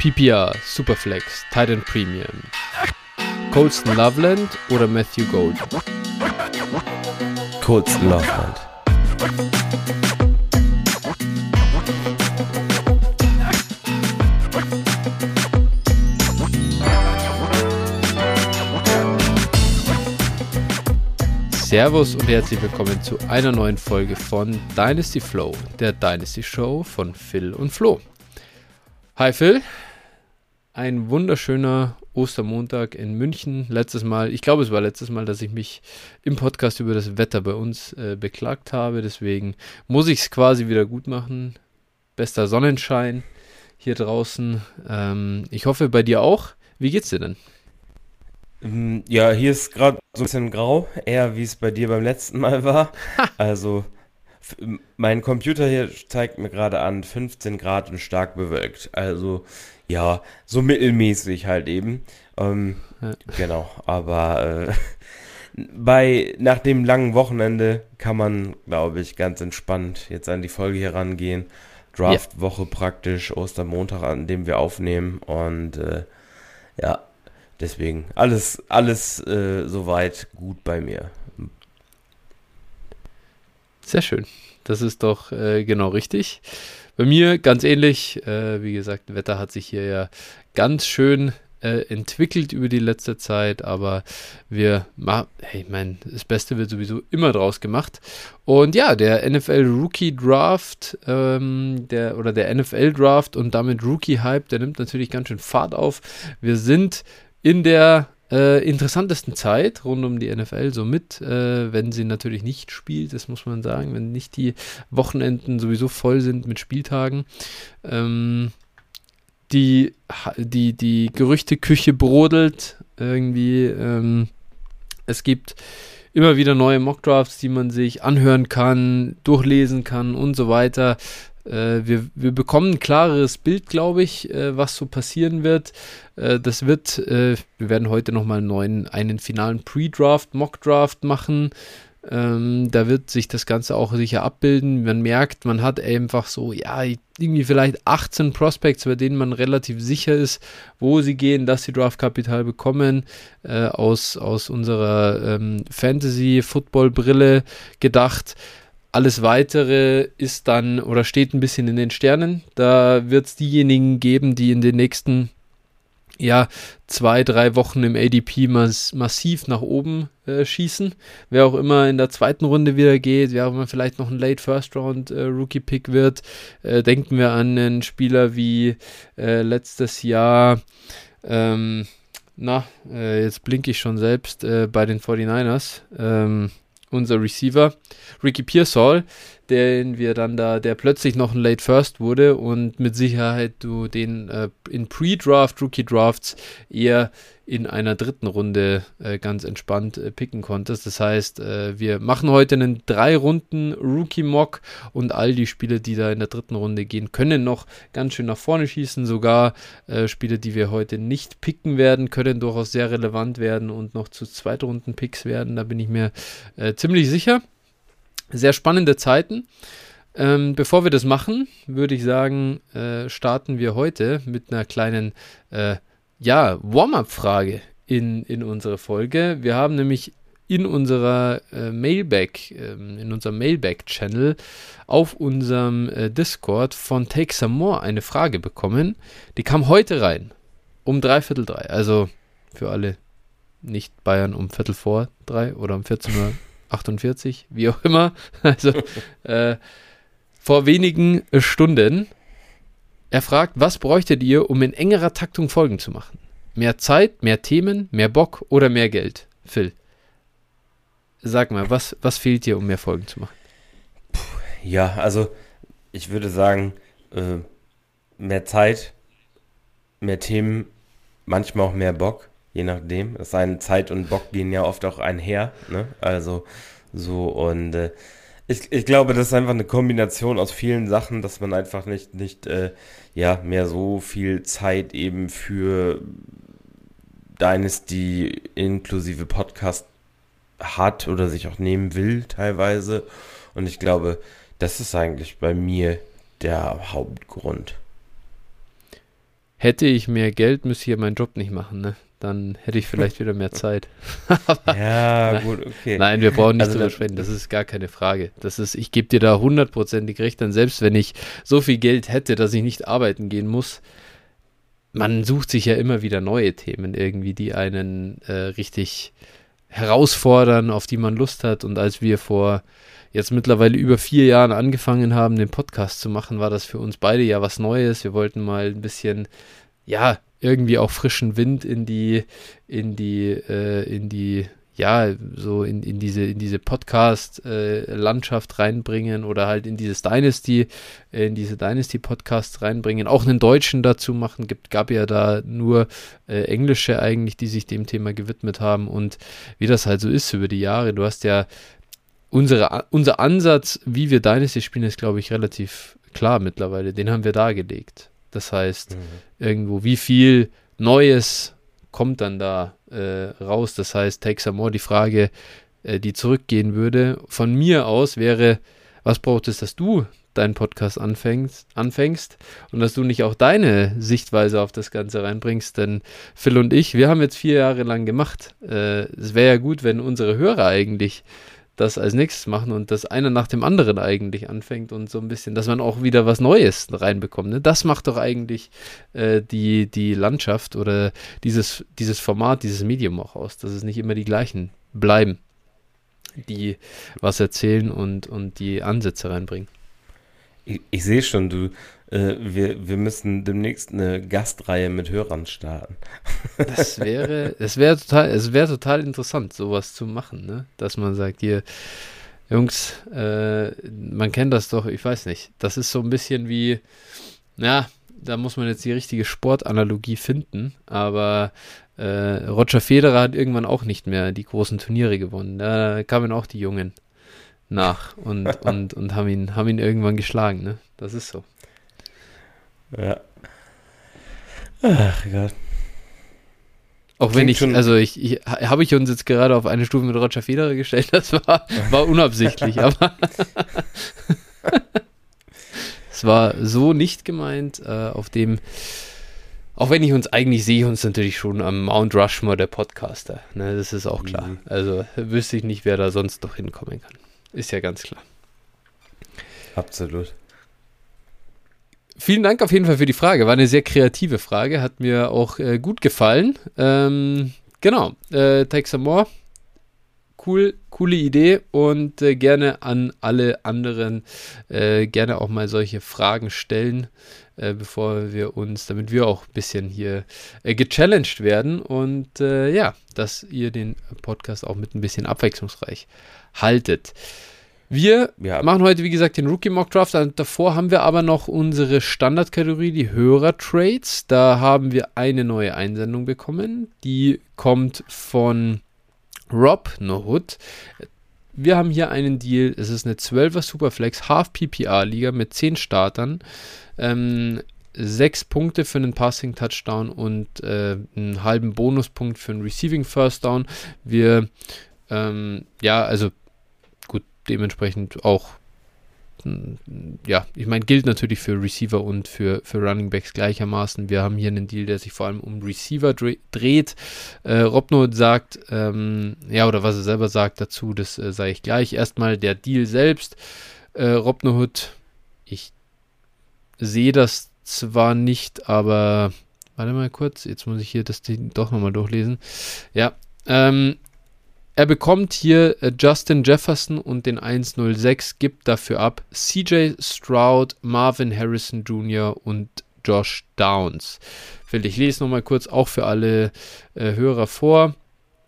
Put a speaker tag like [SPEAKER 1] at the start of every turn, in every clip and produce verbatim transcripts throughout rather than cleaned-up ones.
[SPEAKER 1] P P R, Superflex, Titan Premium, Colston Loveland oder Matthew Golden?
[SPEAKER 2] Colston Loveland.
[SPEAKER 1] Servus und herzlich willkommen zu einer neuen Folge von Dynasty Flow, der Dynasty Show von Phil und Flo. Hi Phil, ein wunderschöner Ostermontag in München. Letztes Mal, ich glaube es war letztes Mal, dass ich mich im Podcast über das Wetter bei uns äh, beklagt habe, deswegen muss ich es quasi wieder gut machen. Bester Sonnenschein hier draußen. Ähm, ich hoffe bei dir auch. Wie geht's dir denn?
[SPEAKER 2] Ja, hier ist gerade so ein bisschen grau, eher wie es bei dir beim letzten Mal war. Also, f- mein Computer hier zeigt mir gerade an fünfzehn Grad und stark bewölkt. Also, ja, so mittelmäßig halt eben. Ähm,
[SPEAKER 1] Ja.
[SPEAKER 2] Genau, aber äh, bei, nach dem langen Wochenende kann man, glaube ich, ganz entspannt jetzt an die Folge hier rangehen. Draftwoche praktisch, Ostermontag, an dem wir aufnehmen und äh, ja. Deswegen, alles, alles äh, soweit gut bei mir.
[SPEAKER 1] Sehr schön. Das ist doch äh, genau richtig. Bei mir ganz ähnlich. Äh, wie gesagt, Wetter hat sich hier ja ganz schön äh, entwickelt über die letzte Zeit, aber wir machen, hey, ich meine, das Beste wird sowieso immer draus gemacht. Und ja, der N F L Rookie Draft, ähm, der oder der N F L Draft und damit Rookie Hype, der nimmt natürlich ganz schön Fahrt auf. Wir sind in der äh, interessantesten Zeit rund um die N F L so mit, äh, wenn sie natürlich nicht spielt, das muss man sagen, wenn nicht die Wochenenden sowieso voll sind mit Spieltagen. Ähm, die, die, die Gerüchteküche brodelt irgendwie. Ähm, es gibt immer wieder neue Mockdrafts, die man sich anhören kann, durchlesen kann und so weiter. Äh, wir, wir bekommen ein klareres Bild, glaube ich, äh, was so passieren wird. Äh, das wird, äh, wir werden heute nochmal einen neuen, einen finalen Pre-Draft, Mock-Draft machen. Ähm, da wird sich das Ganze auch sicher abbilden. Man merkt, man hat einfach so, ja, irgendwie vielleicht achtzehn Prospects, bei denen man relativ sicher ist, wo sie gehen, dass sie Draftkapital bekommen, äh, aus, aus unserer ähm, Fantasy-Football-Brille gedacht. Alles Weitere ist dann oder steht ein bisschen in den Sternen. Da wird es diejenigen geben, die in den nächsten ja, zwei, drei Wochen im A D P mass- massiv nach oben äh, schießen. Wer auch immer in der zweiten Runde wieder geht, wer auch immer vielleicht noch ein Late First Round äh, Rookie Pick wird. Äh, denken wir an einen Spieler wie äh, letztes Jahr, ähm, na, äh, jetzt blinke ich schon selbst äh, bei den forty-niners. Ähm, unser Receiver, Ricky Pearsall, den wir dann da, der plötzlich noch ein Late First wurde und mit Sicherheit du den äh, in Pre-Draft, Rookie-Drafts eher in einer dritten Runde äh, ganz entspannt äh, picken konntest. Das heißt, äh, wir machen heute einen drei Runden Rookie-Mock und all die Spieler, die da in der dritten Runde gehen, können noch ganz schön nach vorne schießen. Sogar äh, Spieler, die wir heute nicht picken werden, können durchaus sehr relevant werden und noch zu Zweitrunden-Picks werden. Da bin ich mir äh, ziemlich sicher. Sehr spannende Zeiten. Ähm, bevor wir das machen, würde ich sagen, äh, starten wir heute mit einer kleinen äh, ja, Warm-up-Frage in, in unsere Folge. Wir haben nämlich in unserer äh, Mailbag, ähm, in unserem Mailbag-Channel auf unserem äh, Discord von Take Some More eine Frage bekommen. Die kam heute rein, um dreiviertel drei. Also für alle Nicht-Bayern um Viertel vor drei oder um vierzehn Uhr achtundvierzig, wie auch immer. Also äh, vor wenigen Stunden. Er fragt, was bräuchtet ihr, um in engerer Taktung Folgen zu machen? Mehr Zeit, mehr Themen, mehr Bock oder mehr Geld? Phil, sag mal, was, was fehlt dir, um mehr Folgen zu machen?
[SPEAKER 2] Ja, also ich würde sagen, äh, mehr Zeit, mehr Themen, manchmal auch mehr Bock, je nachdem. Es sei denn, Zeit und Bock gehen ja oft auch einher, ne? Also so und äh, ich, ich glaube, das ist einfach eine Kombination aus vielen Sachen, dass man einfach nicht, nicht äh, ja, mehr so viel Zeit eben für Dynasty inklusive Podcast hat oder sich auch nehmen will teilweise. Und ich glaube, das ist eigentlich bei mir der Hauptgrund.
[SPEAKER 1] hätte ich mehr Geld, müsste ich ja meinen Job nicht machen, ne? Dann hätte ich vielleicht wieder mehr Zeit. Aber
[SPEAKER 2] Ja,
[SPEAKER 1] nein,
[SPEAKER 2] gut, okay.
[SPEAKER 1] nein, wir brauchen nicht
[SPEAKER 2] Also
[SPEAKER 1] drüber
[SPEAKER 2] das,
[SPEAKER 1] sprechen, das ist gar keine Frage. Das ist, ich gebe dir da hundertprozentig recht, dann selbst wenn ich so viel Geld hätte, dass ich nicht arbeiten gehen muss, man sucht sich ja immer wieder neue Themen irgendwie, die einen äh, richtig herausfordern, auf die man Lust hat. Und als wir vor jetzt mittlerweile über vier Jahren angefangen haben, den Podcast zu machen, war das für uns beide ja was Neues. Wir wollten mal ein bisschen, ja, irgendwie auch frischen Wind in die, in die, äh, in die, ja, so in, in diese, in diese Podcast-Landschaft reinbringen oder halt in dieses Dynasty, äh, in diese Dynasty-Podcasts reinbringen, auch einen Deutschen dazu machen. Gibt, gab ja da nur äh, Englische eigentlich, die sich dem Thema gewidmet haben und wie das halt so ist über die Jahre. Du hast ja unsere, unser Ansatz, wie wir Dynasty spielen, ist, glaube ich, relativ klar mittlerweile. Den haben wir dargelegt. Das heißt, mhm. irgendwo, wie viel Neues kommt dann da äh, raus? Das heißt, Take Some More, die Frage, äh, die zurückgehen würde, von mir aus wäre, was braucht es, dass du deinen Podcast anfängst, anfängst und dass du nicht auch deine Sichtweise auf das Ganze reinbringst, denn Phil und ich, wir haben jetzt vier Jahre lang gemacht. Äh, es wäre ja gut, wenn unsere Hörer eigentlich das als nächstes machen und das einer nach dem anderen eigentlich anfängt und so ein bisschen, dass man auch wieder was Neues reinbekommt. Ne? Das macht doch eigentlich äh, die, die Landschaft oder dieses, dieses Format, dieses Medium auch aus, dass es nicht immer die gleichen bleiben, die was erzählen und, und die Ansätze reinbringen.
[SPEAKER 2] Ich, ich sehe schon, du, äh, wir, wir müssen demnächst eine Gastreihe mit Hörern starten.
[SPEAKER 1] Das wäre, es wäre total, es wäre total interessant, sowas zu machen, ne? Dass man sagt, hier, Jungs, äh, man kennt das doch, ich weiß nicht, das ist so ein bisschen wie, ja, da muss man jetzt die richtige Sportanalogie finden, aber äh, Roger Federer hat irgendwann auch nicht mehr die großen Turniere gewonnen. Da kamen auch die Jungen nach und, und, und haben ihn, haben ihn irgendwann geschlagen, ne? Das ist so.
[SPEAKER 2] Ja. Ach Gott.
[SPEAKER 1] Auch wenn ich, also ich, ich habe ich uns jetzt gerade auf eine Stufe mit Roger Federer gestellt, das war, war unabsichtlich, aber es war so nicht gemeint, äh, auf dem, auch wenn ich uns eigentlich sehe, ich uns natürlich schon am Mount Rushmore der Podcaster, ne, das ist auch klar. Mhm. Also wüsste ich nicht, wer da sonst noch hinkommen kann. Ist ja ganz klar.
[SPEAKER 2] Absolut.
[SPEAKER 1] Vielen Dank auf jeden Fall für die Frage. War eine sehr kreative Frage. Hat mir auch äh, gut gefallen. Ähm, genau. Äh, Take Some More. Cool, coole Idee und äh, gerne an alle anderen äh, gerne auch mal solche Fragen stellen, äh, bevor wir uns, damit wir auch ein bisschen hier äh, gechallenged werden und äh, ja, dass ihr den Podcast auch mit ein bisschen abwechslungsreich haltet. Wir ja. machen heute, wie gesagt, den Rookie Mock Draft. Davor haben wir aber noch unsere Standardkategorie, die Hörer-Trades. Da haben wir eine neue Einsendung bekommen. Die kommt von Rob Nohood. Wir haben hier einen Deal. Es ist eine zwölfer Superflex Half-P P R-Liga mit zehn Startern. Ähm, sechs Punkte für einen Passing-Touchdown und äh, einen halben Bonuspunkt für einen Receiving First Down. Wir, ähm, ja, also dementsprechend auch, ja, ich meine, gilt natürlich für Receiver und für, für Running Backs gleichermaßen. Wir haben hier einen Deal, der sich vor allem um Receiver dre- dreht. Äh, Robno sagt, ähm, ja, oder was er selber sagt dazu, das äh, sage ich gleich. Erstmal der Deal selbst. Äh, Robnohood, ich sehe das zwar nicht, aber warte mal kurz, jetzt muss ich hier das Ding doch nochmal durchlesen. Ja, ähm, er bekommt hier äh, Justin Jefferson und den eins null sechs, gibt dafür ab C J Stroud, Marvin Harrison Junior und Josh Downs. Ich lese nochmal kurz auch für alle äh, Hörer vor.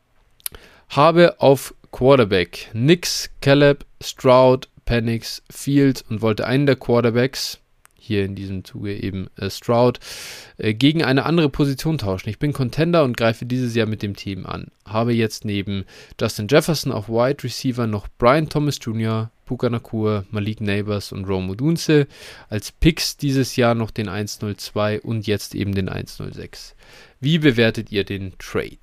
[SPEAKER 1] Habe auf Quarterback Nix, Caleb, Stroud, Penix, Fields und wollte einen der Quarterbacks, hier in diesem Zuge eben äh, Stroud, äh, gegen eine andere Position tauschen. Ich bin Contender und greife dieses Jahr mit dem Team an. Habe jetzt neben Justin Jefferson auf Wide Receiver noch Brian Thomas Junior, Puka Nacua, Malik Neighbors und Rome Odunze. Als Picks dieses Jahr noch den eins null zwei und jetzt eben den eins null sechs. Wie bewertet ihr den Trade?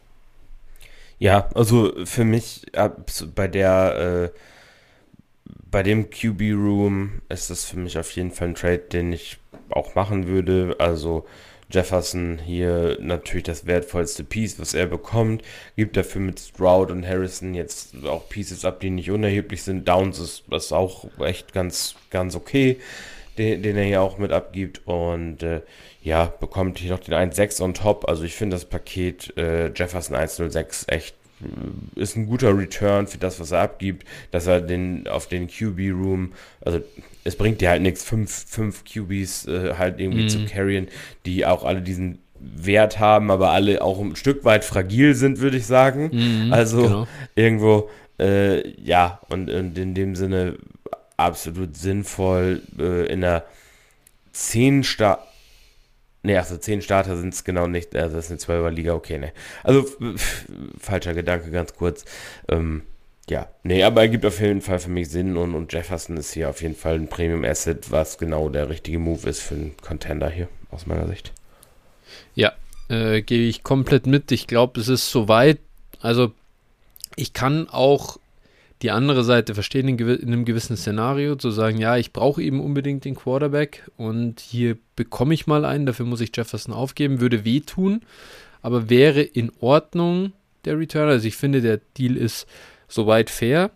[SPEAKER 2] Ja, also für mich bei der äh, bei dem Q B-Room ist das für mich auf jeden Fall ein Trade, den ich auch machen würde. Also Jefferson hier natürlich das wertvollste Piece, was er bekommt, gibt dafür mit Stroud und Harrison jetzt auch Pieces ab, die nicht unerheblich sind. Downs ist das auch echt ganz, ganz okay, den, den er hier auch mit abgibt. Und äh, ja, bekommt hier noch den eins Komma sechs on top. Also ich finde das Paket äh, Jefferson eins Komma null sechs echt äh, ist ein guter Return für das, was er abgibt, dass er den auf den Q B-Room, also es bringt dir halt nichts, fünf, fünf Q Bs äh, halt irgendwie mm. zu carryen, die auch alle diesen Wert haben, aber alle auch ein Stück weit fragil sind, würde ich sagen. Mm, also genau. irgendwo, äh, ja, und, und in dem Sinne absolut sinnvoll äh, in der zehn Star Ne, also zehn Starter sind es genau nicht, also das ist eine zwölfer-Liga, okay, ne. Also, pf, falscher Gedanke, ganz kurz. Ähm, ja, nee, aber er gibt auf jeden Fall für mich Sinn und, und Jefferson ist hier auf jeden Fall ein Premium-Asset, was genau der richtige Move ist für einen Contender hier, aus meiner Sicht.
[SPEAKER 1] Ja, äh, gehe ich komplett mit. Ich glaube, es ist soweit, also ich kann auch die andere Seite verstehen in, gew- in einem gewissen Szenario, zu sagen, ja, ich brauche eben unbedingt den Quarterback und hier bekomme ich mal einen, dafür muss ich Jefferson aufgeben, würde wehtun, aber wäre in Ordnung der Return. Also ich finde, der Deal ist soweit fair.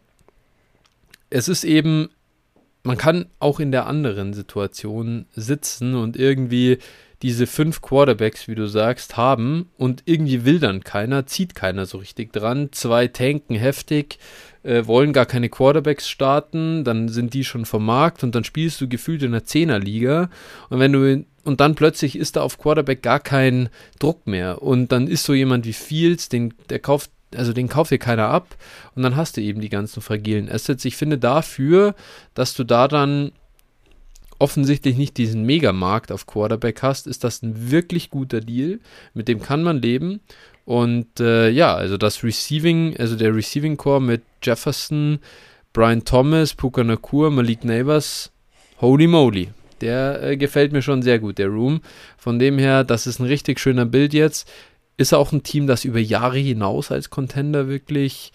[SPEAKER 1] Es ist eben, man kann auch in der anderen Situation sitzen und irgendwie diese fünf Quarterbacks, wie du sagst, haben und irgendwie will dann keiner, zieht keiner so richtig dran. Zwei tanken heftig, äh, wollen gar keine Quarterbacks starten, dann sind die schon vom Markt und dann spielst du gefühlt in einer Zehnerliga und wenn du und dann plötzlich ist da auf Quarterback gar kein Druck mehr und dann ist so jemand wie Fields, den der kauft Also den kauft dir keiner ab und dann hast du eben die ganzen fragilen Assets. Ich finde dafür, dass du da dann offensichtlich nicht diesen Megamarkt auf Quarterback hast, ist das ein wirklich guter Deal, mit dem kann man leben und äh, ja, also das Receiving, also der Receiving Core mit Jefferson, Brian Thomas, Puka Nacua, Malik Neighbors, holy moly, der äh, gefällt mir schon sehr gut, der Room, von dem her, das ist ein richtig schöner Bild jetzt, ist auch ein Team, das über Jahre hinaus als Contender wirklich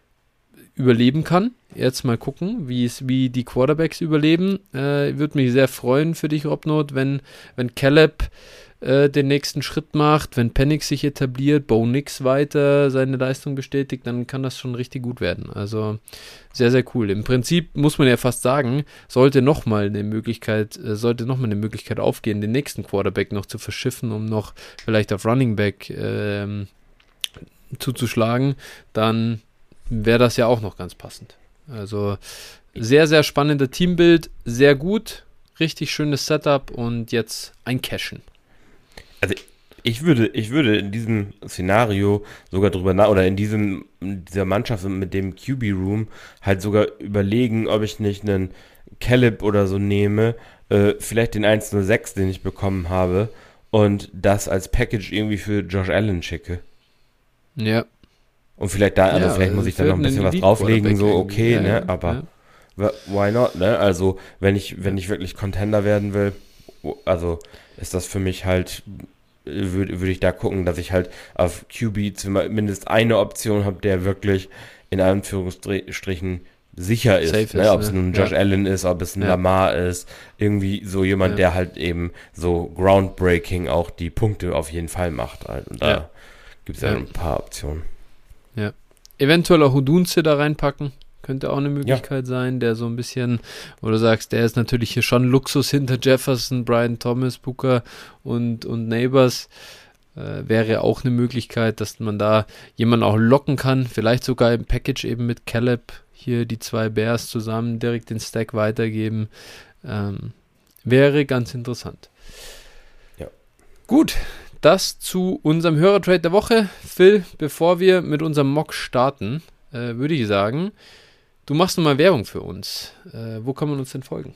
[SPEAKER 1] überleben kann. Jetzt mal gucken, wie es, wie die Quarterbacks überleben. Äh, würde mich sehr freuen für dich, Robnot, wenn, wenn Caleb äh, den nächsten Schritt macht, wenn Penix sich etabliert, Bo Nix weiter seine Leistung bestätigt, dann kann das schon richtig gut werden. Also sehr, sehr cool. Im Prinzip muss man ja fast sagen, sollte nochmal eine Möglichkeit, äh, sollte nochmal eine Möglichkeit aufgehen, den nächsten Quarterback noch zu verschiffen, um noch vielleicht auf Running Back ähm, zuzuschlagen, dann wäre das ja auch noch ganz passend. Also sehr, sehr spannender Teambild, sehr gut, richtig schönes Setup und jetzt ein Cashen.
[SPEAKER 2] Also ich würde, ich würde in diesem Szenario sogar drüber nach, oder in diesem, in dieser Mannschaft mit dem Q B-Room halt sogar überlegen, ob ich nicht einen Caleb oder so nehme, äh, vielleicht den eins null sechs, den ich bekommen habe, und das als Package irgendwie für Josh Allen schicke.
[SPEAKER 1] Ja.
[SPEAKER 2] Und vielleicht da, also
[SPEAKER 1] ja,
[SPEAKER 2] vielleicht muss ich da noch ein bisschen was drauflegen, so okay, ja, ne, aber ja. why not, ne, also wenn ich, wenn ich wirklich Contender werden will, also ist das für mich halt, würde würd ich da gucken, dass ich halt auf Q B zumindest eine Option habe, der wirklich in Anführungsstrichen sicher ist,
[SPEAKER 1] Safe
[SPEAKER 2] ne,
[SPEAKER 1] ist,
[SPEAKER 2] ob es
[SPEAKER 1] ne?
[SPEAKER 2] nun Josh
[SPEAKER 1] ja.
[SPEAKER 2] Allen ist, ob es ein
[SPEAKER 1] ja.
[SPEAKER 2] Lamar ist, irgendwie so jemand, ja. der halt eben so groundbreaking auch die Punkte auf jeden Fall macht halt. Und da ja. gibt es ja. ja ein paar Optionen.
[SPEAKER 1] Ja. Eventuell auch Odunze da reinpacken. Könnte auch eine Möglichkeit ja. sein, der so ein bisschen, wo du sagst, der ist natürlich hier schon Luxus hinter Jefferson, Brian Thomas, Booker und, und Neighbors. Äh, wäre auch eine Möglichkeit, dass man da jemanden auch locken kann. Vielleicht sogar im Package eben mit Caleb hier die zwei Bears zusammen direkt den Stack weitergeben. Ähm, wäre ganz interessant.
[SPEAKER 2] Ja.
[SPEAKER 1] Gut. Das zu unserem Hörertrade der Woche. Phil, bevor wir mit unserem Mock starten, äh, würde ich sagen, du machst nochmal Werbung für uns. Äh, wo kann man uns denn folgen?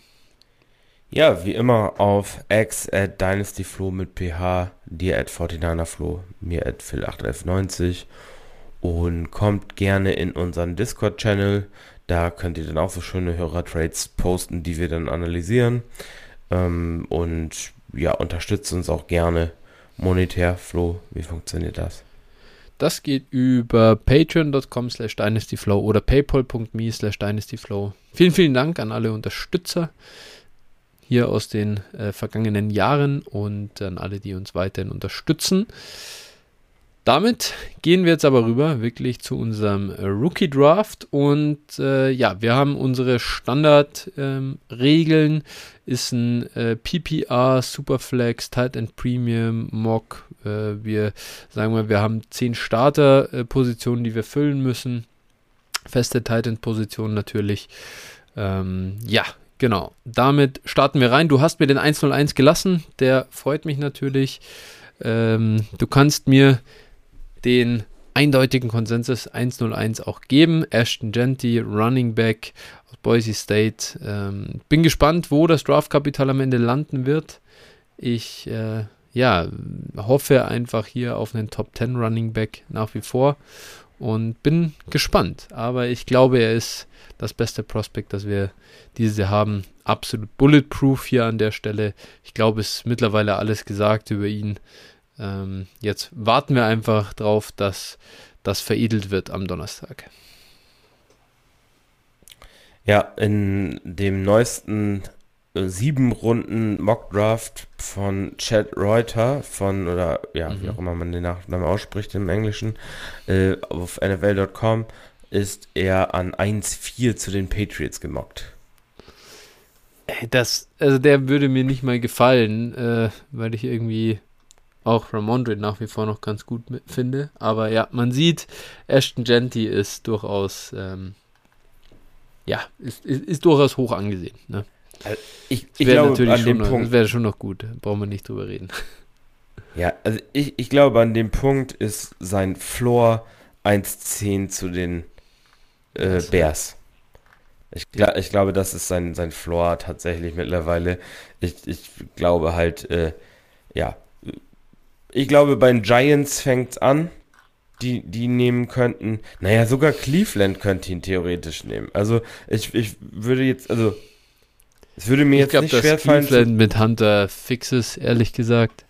[SPEAKER 2] Ja, wie immer auf X at DynastyFlo mit P H, dir at forty-niner-Flo, mir at Phil acht elf neunzig und kommt gerne in unseren Discord-Channel. Da könnt ihr dann auch so schöne Hörertrades posten, die wir dann analysieren. Ähm, und ja, unterstützt uns auch gerne monetär. Flo, wie funktioniert das?
[SPEAKER 1] Das geht über patreon.com slash dynastyflow oder paypal.me slash dynastyflow. Vielen, vielen Dank an alle Unterstützer hier aus den äh, vergangenen Jahren und an alle, die uns weiterhin unterstützen. Damit gehen wir jetzt aber rüber wirklich zu unserem äh, Rookie Draft und äh, ja, wir haben unsere Standardregeln, ähm, ist ein äh, P P R, Superflex, Tight End Premium, Mock. Äh, wir sagen mal, wir haben zehn Starter-Positionen, die wir füllen müssen. Feste Tight End Positionen natürlich. Ähm, ja, genau. Damit starten wir rein. Du hast mir den eins null eins gelassen, der freut mich natürlich. Ähm, du kannst mir den eindeutigen Konsensus eins null eins auch geben. Ashton Jeanty, Running Back aus Boise State. Ähm, bin gespannt, wo das Draftkapital am Ende landen wird. Ich äh, ja, hoffe einfach hier auf einen Top zehn Running Back nach wie vor und bin gespannt. Aber ich glaube, er ist das beste Prospect, das wir dieses Jahr haben. Absolut bulletproof hier an der Stelle. Ich glaube, es ist mittlerweile alles gesagt über ihn. Ähm, jetzt warten wir einfach drauf, dass das veredelt wird am Donnerstag.
[SPEAKER 2] Ja, in dem neuesten äh, sieben Runden Mockdraft von Chad Reuter von, oder ja, mhm. wie auch immer man den Nachnamen ausspricht im Englischen, äh, auf N F L Punkt com ist er an eins vier zu den Patriots gemockt.
[SPEAKER 1] Das, also der würde mir nicht mal gefallen, äh, weil ich irgendwie auch Rhamondre nach wie vor noch ganz gut mit, finde. Aber ja, man sieht, Ashton Jeanty ist durchaus, ähm, ja, ist, ist, ist durchaus hoch angesehen. Ne?
[SPEAKER 2] Also ich ich glaube,
[SPEAKER 1] natürlich
[SPEAKER 2] an dem
[SPEAKER 1] noch,
[SPEAKER 2] Punkt,
[SPEAKER 1] das wäre schon noch gut, brauchen wir nicht drüber reden.
[SPEAKER 2] Ja, also ich, ich glaube, an dem Punkt ist sein Floor eins zehn zu den äh, Bears. Ich, ja. ich glaube, das ist sein, sein Floor tatsächlich mittlerweile. Ich, ich glaube halt, äh, ja, ich glaube, bei den Giants fängt es an, die, die nehmen könnten, naja, sogar Cleveland könnte ihn theoretisch nehmen. Also ich, ich würde jetzt, also es würde mir
[SPEAKER 1] ich
[SPEAKER 2] jetzt
[SPEAKER 1] glaub,
[SPEAKER 2] nicht schwer fallen.
[SPEAKER 1] Cleveland zu, mit Hunter fix ist, ehrlich gesagt.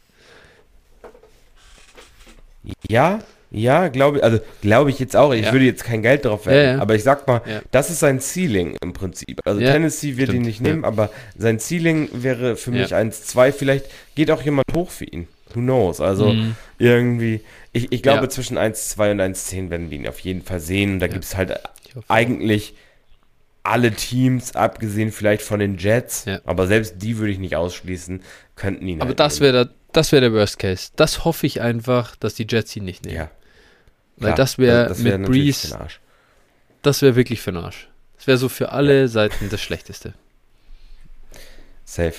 [SPEAKER 2] Ja, ja, glaube ich, also glaube ich jetzt auch, ich ja. würde jetzt kein Geld drauf werfen, ja, ja. aber ich sag mal, ja. das ist sein Ceiling im Prinzip. Also ja, Tennessee wird stimmt, ihn nicht nehmen, aber sein Ceiling wäre für mich eins zwei, vielleicht geht auch jemand hoch für ihn. Who knows? Also mhm. irgendwie, ich, ich glaube, ja. zwischen eins zwei und eins zehn werden wir ihn auf jeden Fall sehen. Und da ja. gibt es halt eigentlich alle Teams, abgesehen vielleicht von den Jets, ja. aber selbst die würde ich nicht ausschließen, könnten ihn
[SPEAKER 1] Aber
[SPEAKER 2] halt
[SPEAKER 1] das wäre der, das wär der Worst Case. Das hoffe ich einfach, dass die Jets ihn nicht nehmen. Ja. Weil Klar, das wäre das wär mit Breeze, das wäre wirklich für den Arsch. Das wäre so für alle ja. Seiten das Schlechteste.
[SPEAKER 2] Safe.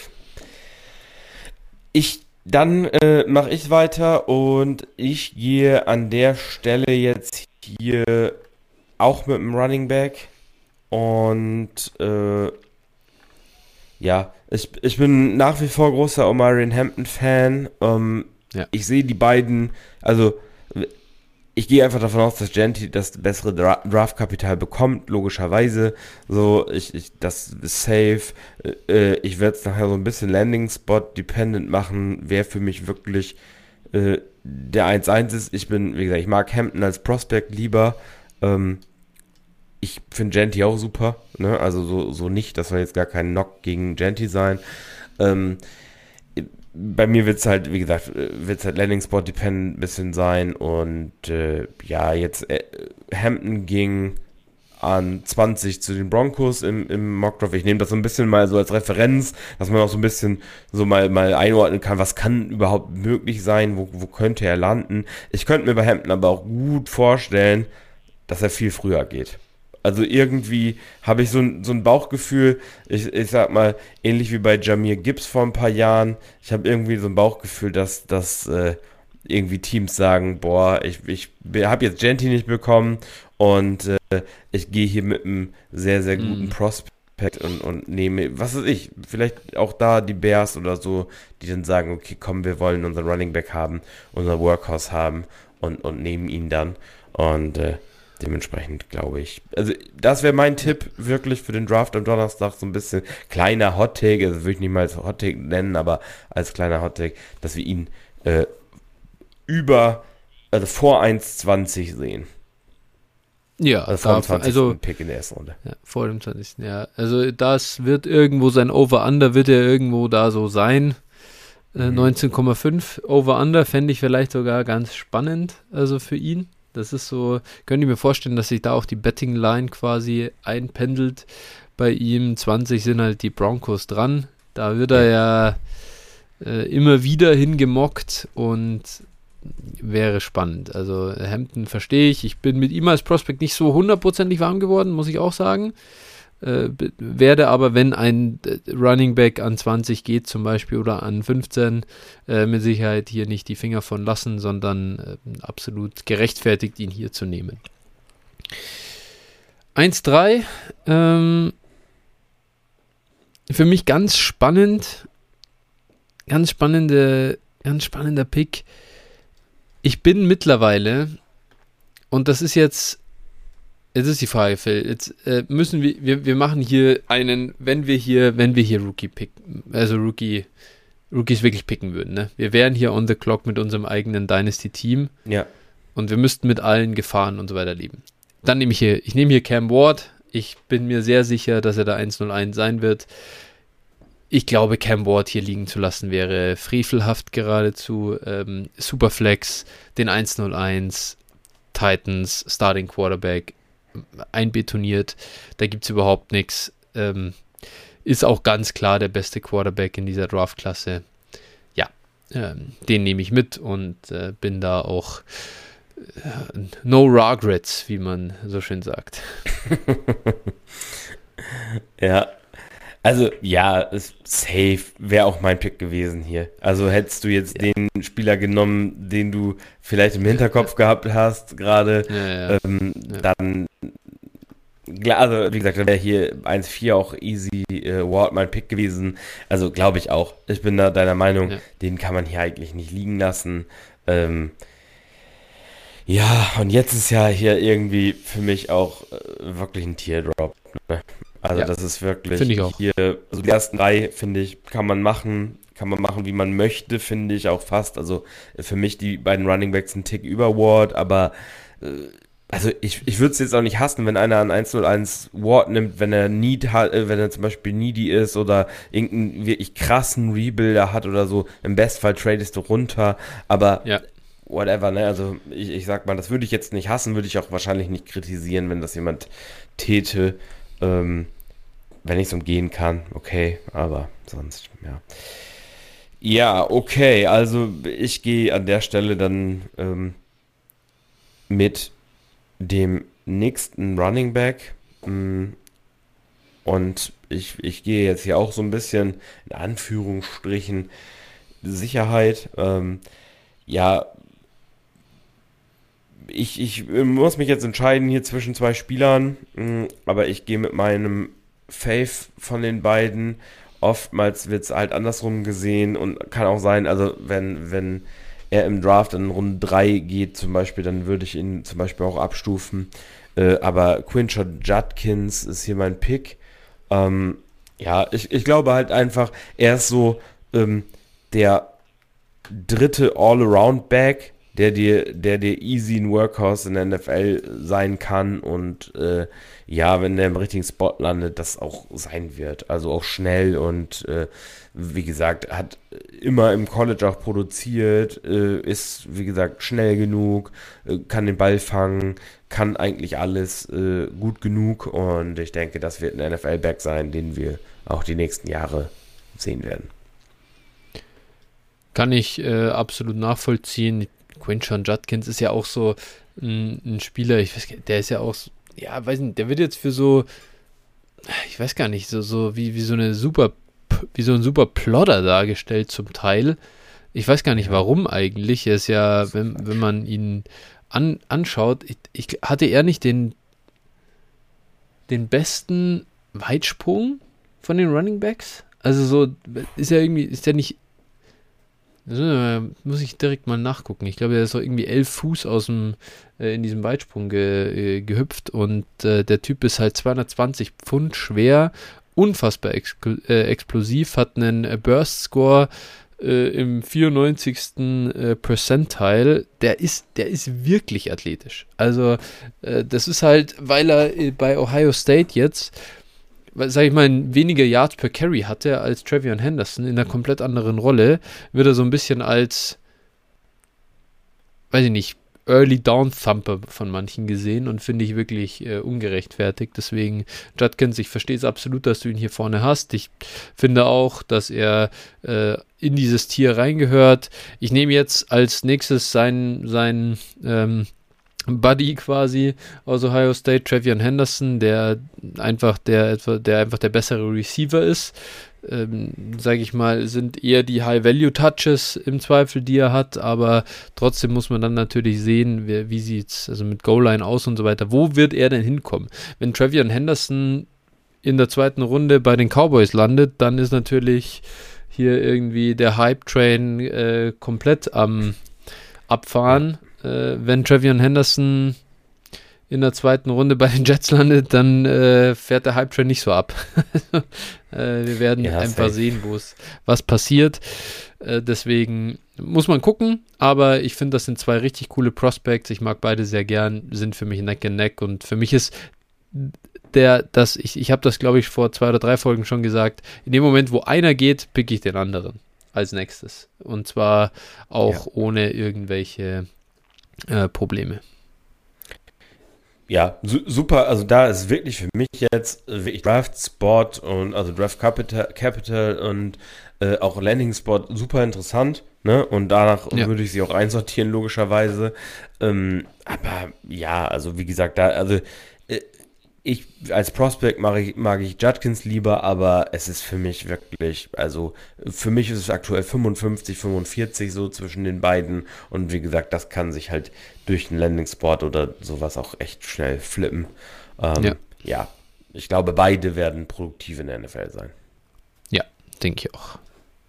[SPEAKER 2] Ich Dann äh, mache ich weiter und ich gehe an der Stelle jetzt hier auch mit dem Running Back und äh, ja, ich, ich bin nach wie vor großer Omarion Hampton-Fan. Ähm, ja. Ich sehe die beiden, also ich gehe einfach davon aus, dass Jeanty das bessere Dra- Draftkapital bekommt, logischerweise. So, ich, ich, das ist safe. Äh, ich werde es nachher so ein bisschen Landing-Spot-dependent machen, wer für mich wirklich äh, der eins eins ist. Ich bin, wie gesagt, ich mag Hampton als Prospect lieber. Ähm, ich finde Jeanty auch super, ne? Also so, so nicht, das soll jetzt gar kein Knock gegen Jeanty sein. Ähm, Bei mir wird es halt, wie gesagt, wird es halt Landing Spot Dependent ein bisschen sein und äh, ja, jetzt äh, Hampton ging an zwanzig zu den Broncos im, im Mockdraft. Ich nehme das so ein bisschen mal so als Referenz, dass man auch so ein bisschen so mal, mal einordnen kann, was kann überhaupt möglich sein, wo, wo könnte er landen. Ich könnte mir bei Hampton aber auch gut vorstellen, dass er viel früher geht. Also irgendwie habe ich so ein, so ein Bauchgefühl, ich, ich sag mal, ähnlich wie bei Jahmyr Gibbs vor ein paar Jahren, ich habe irgendwie so ein Bauchgefühl, dass, dass äh, irgendwie Teams sagen, boah, ich, ich habe jetzt Jeanty nicht bekommen und äh, ich gehe hier mit einem sehr, sehr guten mm. Prospect und, und nehme, was weiß ich, vielleicht auch da die Bears oder so, die dann sagen, okay, komm, wir wollen unseren Running Back haben, unser Workhorse haben und, und nehmen ihn dann und äh, dementsprechend glaube ich, also das wäre mein Tipp wirklich für den Draft am Donnerstag, so ein bisschen kleiner Hot-Take, also würde ich nicht mal als Hot-Take nennen, aber als kleiner Hot-Take, dass wir ihn äh, über also vor eins zwanzig sehen.
[SPEAKER 1] Ja,
[SPEAKER 2] also vor dem zwanzigsten
[SPEAKER 1] also
[SPEAKER 2] Pick in der ersten Runde.
[SPEAKER 1] Ja, vor dem zwanzigsten Ja, also das wird irgendwo sein Over-Under, wird ja irgendwo da so sein. Äh,
[SPEAKER 2] Mhm.
[SPEAKER 1] neunzehn Komma fünf Over-Under fände ich vielleicht sogar ganz spannend, also für ihn. Das ist so, könnte ich mir vorstellen, dass sich da auch die Betting-Line quasi einpendelt. Bei ihm zwanzig sind halt die Broncos dran. Da wird er ja, ja äh, immer wieder hingemockt und wäre spannend. Also Hampton verstehe ich. Ich bin mit ihm als Prospect nicht so hundertprozentig warm geworden, muss ich auch sagen. Äh, b- werde aber, wenn ein äh, Running Back an zwanzig geht zum Beispiel oder an fünfzehn, äh, mit Sicherheit hier nicht die Finger von lassen, sondern äh, absolut gerechtfertigt, ihn hier zu nehmen. eins drei ähm, für mich ganz spannend, ganz spannende, ganz spannender Pick. Ich bin mittlerweile, und das ist jetzt, jetzt ist die Frage, Phil, jetzt äh, müssen wir, wir, wir machen hier einen, wenn wir hier, wenn wir hier Rookie picken, also Rookie, Rookies wirklich picken würden, ne? Wir wären hier on the clock mit unserem eigenen Dynasty-Team
[SPEAKER 2] Ja.
[SPEAKER 1] und wir müssten mit allen Gefahren und so weiter leben. Dann nehme ich hier, ich nehme hier Cam Ward. Ich bin mir sehr sicher, dass er da eins null eins sein wird. Ich glaube, Cam Ward hier liegen zu lassen wäre frevelhaft geradezu. Ähm, Superflex, den eins null eins, Titans, Starting Quarterback, einbetoniert. Da gibt es überhaupt nichts. Ähm, ist auch ganz klar der beste Quarterback in dieser Draftklasse. Ja, ähm, den nehme ich mit und äh, bin da auch äh, no regrets, wie man so schön sagt.
[SPEAKER 2] Ja. Also, ja, ist safe wäre auch mein Pick gewesen hier. Also hättest du jetzt
[SPEAKER 1] Ja.
[SPEAKER 2] den Spieler genommen, den du vielleicht im Hinterkopf gehabt hast gerade,
[SPEAKER 1] Ja, ja.
[SPEAKER 2] ähm,
[SPEAKER 1] Ja.
[SPEAKER 2] dann, klar, also wie gesagt, dann wäre hier eins vier auch easy äh, Ward mein Pick gewesen. Also glaube ich auch. Ich bin da deiner Meinung,
[SPEAKER 1] Ja.
[SPEAKER 2] den kann man hier eigentlich nicht liegen lassen. Ähm, ja, und jetzt ist ja hier irgendwie für mich auch äh, wirklich ein Teardrop. Ne? Also
[SPEAKER 1] Ja,
[SPEAKER 2] das ist wirklich
[SPEAKER 1] finde ich auch.
[SPEAKER 2] hier, also die ersten drei, finde ich, kann man machen, kann man machen, wie man möchte, finde ich auch fast. Also äh, für mich die beiden Running Backs ein Tick über Ward, aber äh, also ich, ich würde es jetzt auch nicht hassen, wenn einer an eins null eins Ward nimmt, wenn er Need hat, äh, wenn er zum Beispiel needy ist oder irgendeinen wirklich krassen Rebuilder hat oder so. Im Bestfall tradest du runter, aber
[SPEAKER 1] Ja.
[SPEAKER 2] whatever, ne? Also ich, ich sag mal, das würde ich jetzt nicht hassen, würde ich auch wahrscheinlich nicht kritisieren, wenn das jemand täte. Ähm, wenn ich es umgehen kann, okay, aber sonst, ja. Ja, okay, also ich gehe an der Stelle dann ähm, mit dem nächsten Running Back mh, und ich, ich gehe jetzt hier auch so ein bisschen in Anführungsstrichen Sicherheit. Ähm, ja, ich, ich muss mich jetzt entscheiden hier zwischen zwei Spielern, mh, aber ich gehe mit meinem Faith von den beiden. Oftmals wird es halt andersrum gesehen und kann auch sein, also wenn, wenn er im Draft in Runde drei geht zum Beispiel, dann würde ich ihn zum Beispiel auch abstufen. Äh, aber Quinshot Judkins ist hier mein Pick. Ähm, ja, ich, ich glaube halt einfach, er ist so ähm, der dritte All-Around-Back, der dir, der dir easy ein Workhorse in der N F L sein kann und äh, ja, wenn der im richtigen Spot landet, das auch sein wird. Also auch schnell und äh, wie gesagt, hat immer im College auch produziert, äh, ist wie gesagt schnell genug, äh, kann den Ball fangen, kann eigentlich alles äh, gut genug und ich denke, das wird ein N F L-Back sein, den wir auch die nächsten Jahre sehen werden.
[SPEAKER 1] Kann ich äh, absolut nachvollziehen. Quinshot Judkins ist ja auch so ein, ein Spieler, ich weiß, der ist ja auch, so, ja, weiß nicht, der wird jetzt für so, ich weiß gar nicht, so, so wie, wie so eine super, wie so ein super Plodder dargestellt zum Teil. Ich weiß gar nicht,
[SPEAKER 2] Ja.
[SPEAKER 1] warum eigentlich. Er ist ja, wenn, wenn man ihn an, anschaut, ich, ich, hatte er nicht den, den besten Weitsprung von den Running Backs? Also so, ist er irgendwie, ist der nicht, also, muss ich direkt mal nachgucken. Ich glaube, er ist doch irgendwie elf Fuß aus dem, äh, in diesem Weitsprung ge, äh, gehüpft und äh, der Typ ist halt zweihundertzwanzig Pfund schwer, unfassbar expl äh, explosiv, hat einen äh, Burst-Score äh, im vierundneunzigsten Äh, Percentile, der ist, der ist wirklich athletisch. Also äh, das ist halt, weil er äh, bei Ohio State jetzt, sag ich mal, weniger Yards per Carry hatte als Travion Henderson in einer komplett anderen Rolle, wird er so ein bisschen als, weiß ich nicht, Early Down Thumper von manchen gesehen und finde ich wirklich äh, ungerechtfertigt. Deswegen, Judkins, ich verstehe es absolut, dass du ihn hier vorne hast. Ich finde auch, dass er äh, in dieses Tier reingehört. Ich nehme jetzt als nächstes seinen, seinen ähm, Buddy quasi aus Ohio State, Travion Henderson, der einfach der, der einfach der bessere Receiver ist. Ähm, sage ich mal, sind eher die High-Value-Touches im Zweifel, die er hat, aber trotzdem muss man dann natürlich sehen, wie, wie sieht es also mit Goal-Line aus und so weiter. Wo wird er denn hinkommen? Wenn Travion Henderson in der zweiten Runde bei den Cowboys landet, dann ist natürlich hier irgendwie der Hype-Train äh, komplett am Abfahren. Äh, wenn Travion Henderson in der zweiten Runde bei den Jets landet, dann äh, fährt der Hype-Train nicht so ab. äh, wir werden ja, einfach safe sehen, wo es was passiert. Äh, deswegen muss man gucken, aber ich finde, das sind zwei richtig coole Prospects. Ich mag beide sehr gern, sind für mich Neck and Neck und für mich ist der, das, ich, ich habe das, glaube ich, vor zwei oder drei Folgen schon gesagt, in dem Moment, wo einer geht, pick ich den anderen als nächstes. Und zwar auch ja. ohne irgendwelche äh, Probleme.
[SPEAKER 2] Ja, su- super, also da ist wirklich für mich jetzt wirklich Draft Spot und also Draft Capital, Capital und äh, auch Landing Spot super interessant, ne? Und danach ja. würde ich sie auch einsortieren, logischerweise. Ähm, aber ja, also wie gesagt, da, also äh, ich als Prospect mag ich, mag ich Judkins lieber, aber es ist für mich wirklich, also für mich ist es aktuell fünfundfünfzig, fünfundvierzig so zwischen den beiden und wie gesagt, das kann sich halt durch den Landing-Spot oder sowas auch echt schnell flippen. Ähm, ja. ja, ich glaube, beide werden produktiv in der N F L sein.
[SPEAKER 1] Ja, denke ich auch.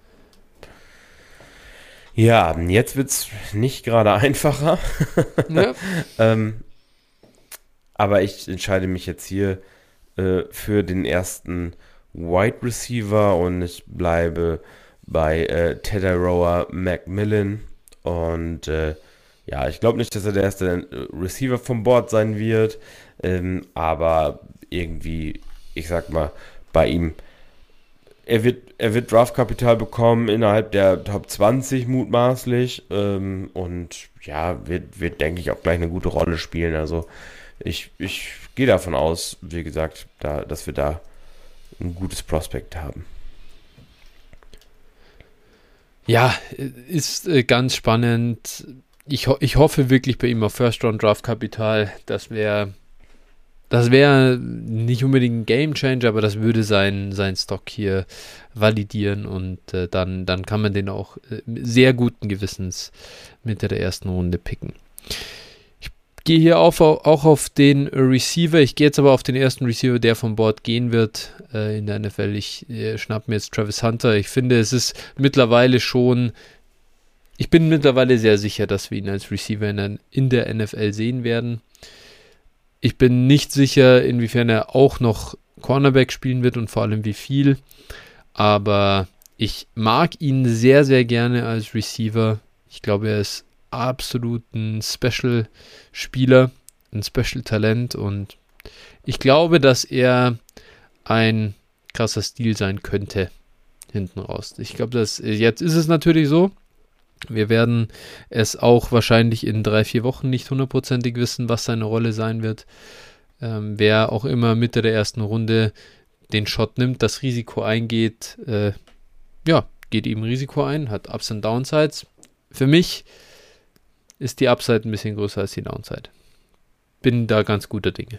[SPEAKER 2] Ja, jetzt wird es nicht gerade einfacher. Ja. ähm, Aber ich entscheide mich jetzt hier äh, für den ersten Wide Receiver und ich bleibe bei äh, Tedairoa McMillan. Und äh, ja, ich glaube nicht, dass er der erste Receiver vom Board sein wird. Ähm, aber irgendwie, ich sag mal, bei ihm, er wird, er wird Draftkapital bekommen innerhalb der Top zwanzig mutmaßlich. Ähm, und ja, wird, wird, denke ich, auch gleich eine gute Rolle spielen. Also Ich, ich gehe davon aus, wie gesagt, da, dass wir da ein gutes Prospekt haben.
[SPEAKER 1] Ja, ist äh, ganz spannend. Ich, ho- ich hoffe wirklich bei ihm auf First-Round-Draft-Kapital. Das wäre das wär nicht unbedingt ein Game-Changer, aber das würde sein, sein Stock hier validieren und äh, dann, dann kann man den auch äh, sehr guten Gewissens Mitte der ersten Runde picken. Gehe hier auf, auch auf den Receiver. Ich gehe jetzt aber auf den ersten Receiver, der vom Board gehen wird äh, in der N F L. Ich äh, schnapp mir jetzt Travis Hunter. Ich finde, es ist mittlerweile schon, ich bin mittlerweile sehr sicher, dass wir ihn als Receiver in der, in der N F L sehen werden. Ich bin nicht sicher, inwiefern er auch noch Cornerback spielen wird und vor allem wie viel. Aber ich mag ihn sehr, sehr gerne als Receiver. Ich glaube, er ist absolut ein Special-Spieler, ein Special-Talent und ich glaube, dass er ein krasser Stil sein könnte hinten raus. Ich glaube, dass jetzt ist es natürlich so, wir werden es auch wahrscheinlich in drei, vier Wochen nicht hundertprozentig wissen, was seine Rolle sein wird. Ähm, wer auch immer Mitte der ersten Runde den Shot nimmt, das Risiko eingeht, äh, ja, geht eben Risiko ein, hat Ups und Downsides. Für mich ist die Upside ein bisschen größer als die Downside. Bin da ganz guter Dinge.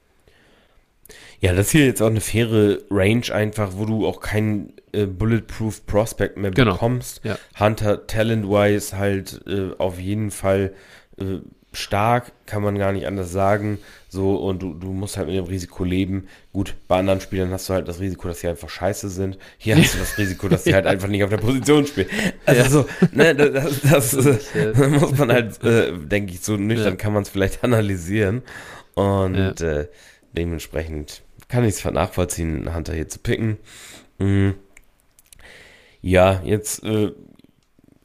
[SPEAKER 2] Ja, das hier jetzt auch eine faire Range einfach, wo du auch keinen äh, Bulletproof Prospect mehr
[SPEAKER 1] genau.
[SPEAKER 2] bekommst.
[SPEAKER 1] Ja.
[SPEAKER 2] Hunter Talent-wise halt äh, auf jeden Fall äh, stark, kann man gar nicht anders sagen. So, und du, du musst halt mit dem Risiko leben. Gut, bei anderen Spielern hast du halt das Risiko, dass sie einfach scheiße sind. Hier hast du das Risiko, dass sie halt einfach nicht auf der Position spielen. Also ja. so, ne, das, das, das äh, muss man halt, äh, denke ich, so nüchtern ja. kann man es vielleicht analysieren. Und ja. äh, dementsprechend kann ich es nachvollziehen, Hunter hier zu picken. Mhm. Ja, jetzt äh,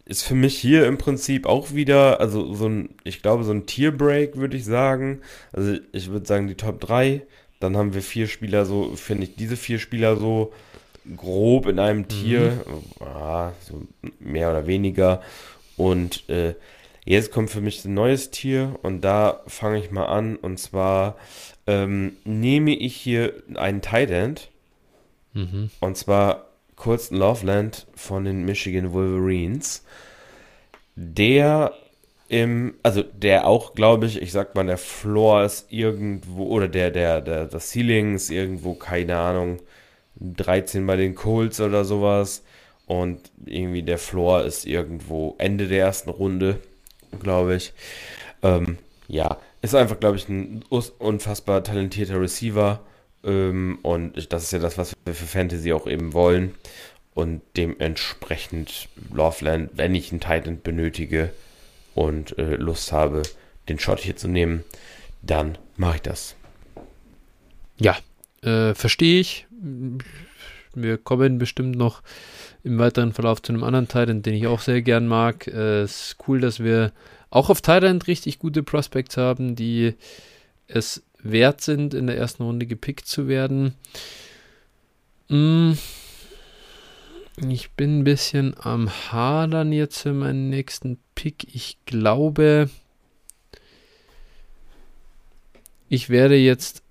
[SPEAKER 2] ist für mich hier im Prinzip auch wieder, also so ein, ich glaube, so ein Tier-Break, würde ich sagen. Also ich würde sagen, die Top drei. Dann haben wir vier Spieler so, finde ich, diese vier Spieler so grob in einem
[SPEAKER 1] Mhm.
[SPEAKER 2] Tier, ah, so mehr oder weniger. Und äh, jetzt kommt für mich ein neues Tier und da fange ich mal an. Und zwar ähm, nehme ich hier einen Tight End
[SPEAKER 1] Mhm.
[SPEAKER 2] und zwar Colston Loveland von den Michigan Wolverines. Der im, also der auch, glaube ich, ich sag mal, der Floor ist irgendwo, oder der, der, der, das Ceiling ist irgendwo, keine Ahnung, dreizehn bei den Colts oder sowas. Und irgendwie der Floor ist irgendwo Ende der ersten Runde, glaube ich. Ähm, ja, ist einfach, glaube ich, ein us- unfassbar talentierter Receiver. Ähm, und ich- das ist ja das, was wir für Fantasy auch eben wollen. Und dementsprechend Loveland, wenn ich einen Titan benötige und äh, Lust habe, den Shot hier zu nehmen, dann mache ich das.
[SPEAKER 1] Ja, äh, verstehe ich. Wir kommen bestimmt noch im weiteren Verlauf zu einem anderen Titan, den ich auch sehr gern mag. Es äh, ist cool, dass wir auch auf Titan richtig gute Prospects haben, die es wert sind, in der ersten Runde gepickt zu werden. Mm, ich bin ein bisschen am Hadern jetzt für meinen nächsten Pick. Ich glaube, ich werde jetzt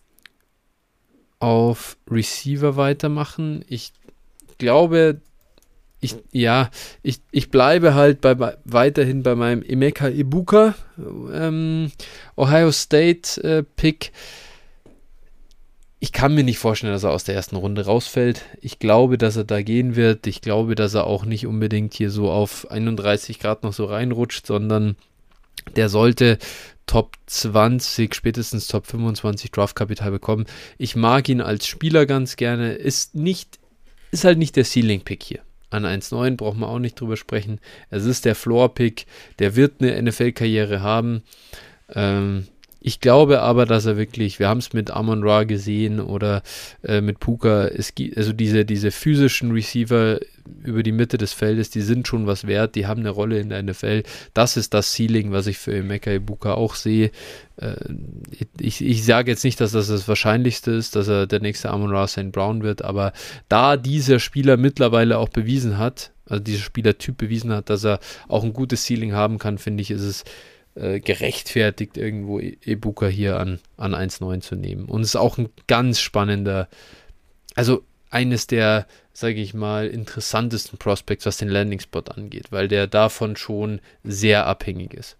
[SPEAKER 1] auf Receiver weitermachen. Ich glaube, ich, ja, ich, ich bleibe halt bei, bei, weiterhin bei meinem Emeka Ibuka, ähm, Ohio State äh, Pick. Ich kann mir nicht vorstellen, dass er aus der ersten Runde rausfällt. Ich glaube, dass er da gehen wird. Ich glaube, dass er auch nicht unbedingt hier so auf einunddreißig Grad noch so reinrutscht, sondern der sollte Top zwanzig, spätestens Top fünfundzwanzig Draftkapital bekommen. Ich mag ihn als Spieler ganz gerne. Ist nicht, ist halt nicht der Ceiling-Pick hier. An eins Komma neun braucht man auch nicht drüber sprechen. Es ist der Floor-Pick. Der wird eine N F L-Karriere haben. Ähm, ich glaube aber, dass er wirklich, wir haben es mit Amon Ra gesehen oder äh, mit Puka, es gibt, also diese, diese physischen Receiver über die Mitte des Feldes, die sind schon was wert, die haben eine Rolle in der N F L. Das ist das Ceiling, was ich für Emeka Ibuka auch sehe. Äh, ich ich sage jetzt nicht, dass das das Wahrscheinlichste ist, dass er der nächste Amon Ra Saint Brown wird, aber da dieser Spieler mittlerweile auch bewiesen hat, also dieser Spielertyp bewiesen hat, dass er auch ein gutes Ceiling haben kann, finde ich, ist es äh, gerechtfertigt, irgendwo Ibuka hier an, an eins Komma neun zu nehmen. Und es ist auch ein ganz spannender, also eines der, sage ich mal, interessantesten Prospects, was den Landing-Spot angeht, weil der davon schon sehr abhängig ist.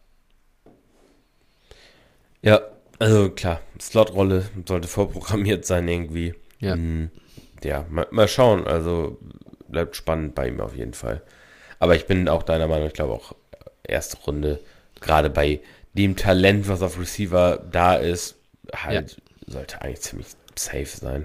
[SPEAKER 2] Ja, also klar, Slotrolle sollte vorprogrammiert sein irgendwie.
[SPEAKER 1] Ja,
[SPEAKER 2] Hm, ja, mal, mal schauen. Also bleibt spannend bei ihm auf jeden Fall. Aber ich bin auch deiner Meinung, ich glaube auch erste Runde, gerade bei dem Talent, was auf Receiver da ist,
[SPEAKER 1] ja.
[SPEAKER 2] halt sollte eigentlich ziemlich safe sein.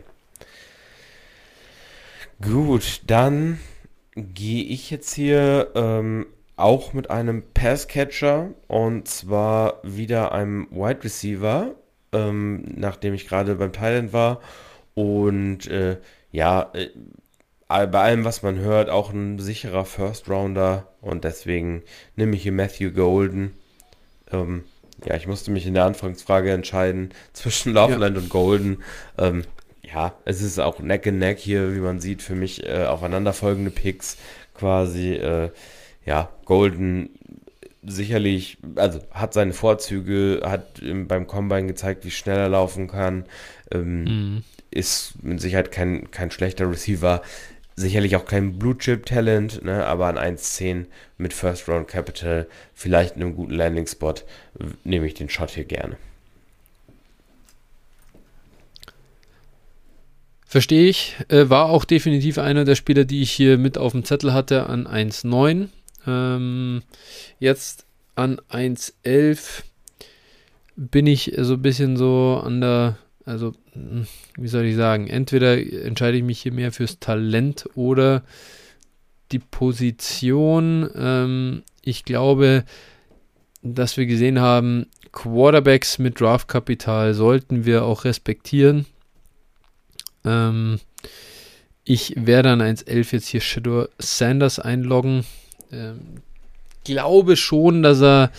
[SPEAKER 2] Gut, dann gehe ich jetzt hier ähm, auch mit einem Passcatcher und zwar wieder einem Wide Receiver, ähm, nachdem ich gerade beim Thailand war. Und äh, ja, äh, bei allem, was man hört, auch ein sicherer First Rounder und deswegen nehme ich hier Matthew Golden. Ähm, ja, ich musste mich in der Anfangsfrage entscheiden zwischen
[SPEAKER 1] Ja.
[SPEAKER 2] Loveland und Golden. Ähm, ja, es ist auch Neck and Neck hier, wie man sieht, für mich äh, aufeinanderfolgende Picks quasi. Äh, ja, Golden sicherlich, also hat seine Vorzüge, hat ähm, beim Combine gezeigt, wie schnell er laufen kann. Ähm,
[SPEAKER 1] Mhm.
[SPEAKER 2] ist mit Sicherheit kein, kein schlechter Receiver. Sicherlich auch kein Blue-Chip-Talent, ne, aber an eins Komma zehn mit First Round Capital, vielleicht einem guten Landing-Spot, w- nehme ich den Shot hier gerne.
[SPEAKER 1] Verstehe ich. Äh, war auch definitiv einer der Spieler, die ich hier mit auf dem Zettel hatte an eins Komma neun. Ähm, jetzt an eins Komma elf bin ich so ein bisschen so an der, also, hm, wie soll ich sagen, entweder entscheide ich mich hier mehr fürs Talent oder die Position. Ähm, ich glaube, dass wir gesehen haben, Quarterbacks mit Draftkapital sollten wir auch respektieren. Ähm, ich werde an eins Komma elf jetzt hier Shedeur Sanders einloggen. ähm, glaube schon, dass er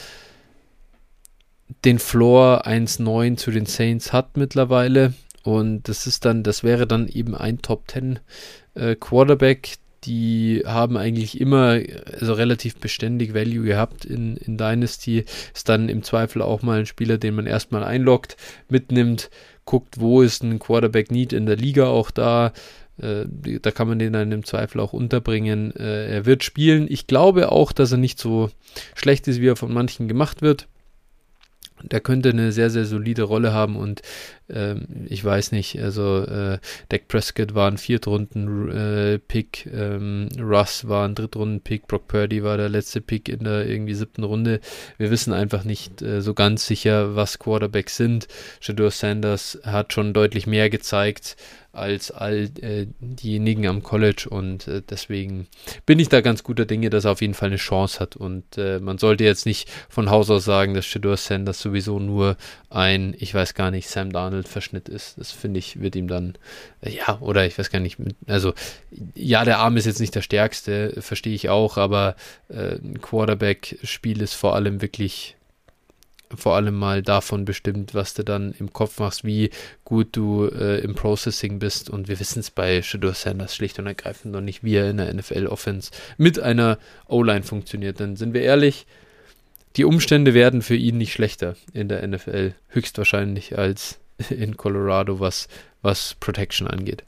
[SPEAKER 1] den Floor eins Komma neun zu den Saints hat mittlerweile. Und das ist dann, das wäre dann eben ein Top zehn äh, Quarterback. Die haben eigentlich immer also relativ beständig Value gehabt in, in Dynasty. Ist dann im Zweifel auch mal ein Spieler, den man erstmal einloggt, mitnimmt, guckt, wo ist ein Quarterback-Need in der Liga auch da. Äh, da kann man den dann im Zweifel auch unterbringen. Äh, er wird spielen. Ich glaube auch, dass er nicht so schlecht ist, wie er von manchen gemacht wird. Der könnte eine sehr, sehr solide Rolle haben und ähm, ich weiß nicht, also äh, Dak Prescott war ein Viertrunden-Pick, äh, ähm, Russ war ein Drittrunden-Pick, Brock Purdy war der letzte Pick in der irgendwie siebten Runde. Wir wissen einfach nicht äh, so ganz sicher, was Quarterbacks sind. Shedeur Sanders hat schon deutlich mehr gezeigt als all äh, diejenigen am College und äh, deswegen bin ich da ganz guter Dinge, dass er auf jeden Fall eine Chance hat und äh, man sollte jetzt nicht von Haus aus sagen, dass Shedeur Sanders sowieso nur ein, ich weiß gar nicht, Sam Darnold Verschnitt ist. Das finde ich, wird ihm dann, äh, ja, oder ich weiß gar nicht, also ja, der Arm ist jetzt nicht der stärkste, verstehe ich auch, aber äh, ein Quarterback-Spiel ist vor allem wirklich vor allem mal davon bestimmt, was du dann im Kopf machst, wie gut du äh, im Processing bist und wir wissen es bei Shedeur Sanders schlicht und ergreifend noch nicht, wie er in der N F L-Offense mit einer O-Line funktioniert. Denn sind wir ehrlich, die Umstände werden für ihn nicht schlechter in der N F L, höchstwahrscheinlich als in Colorado, was, was Protection angeht.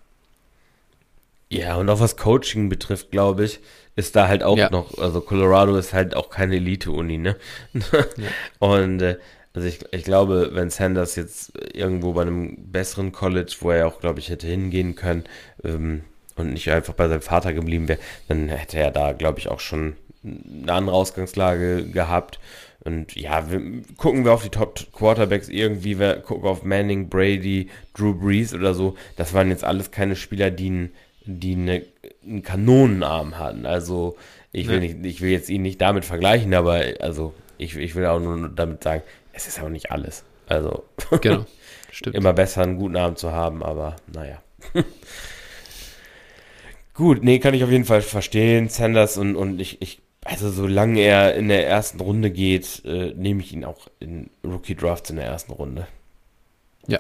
[SPEAKER 2] Ja, und auch was Coaching betrifft, glaube ich, ist da halt auch ja. noch, also Colorado ist halt auch keine Elite-Uni, ne? Ja. Und äh, also ich, ich glaube, wenn Sanders jetzt irgendwo bei einem besseren College, wo er auch, glaube ich, hätte hingehen können ähm, und nicht einfach bei seinem Vater geblieben wäre, dann hätte er da, glaube ich, auch schon eine andere Ausgangslage gehabt. Und ja, wir, gucken wir auf die Top-Quarterbacks irgendwie, wir gucken auf Manning, Brady, Drew Brees oder so, das waren jetzt alles keine Spieler, die ein die eine, einen Kanonenarm hatten. Also ich will, ja. nicht, ich will jetzt ihn nicht damit vergleichen, aber also ich, ich will auch nur damit sagen, es ist auch nicht alles. Also
[SPEAKER 1] genau, stimmt.
[SPEAKER 2] Immer besser einen guten Arm zu haben, aber naja. Gut, nee, kann ich auf jeden Fall verstehen. Sanders und, und ich, ich, also solange er in der ersten Runde geht, äh, nehme ich ihn auch in Rookie-Drafts in der ersten Runde.
[SPEAKER 1] Ja.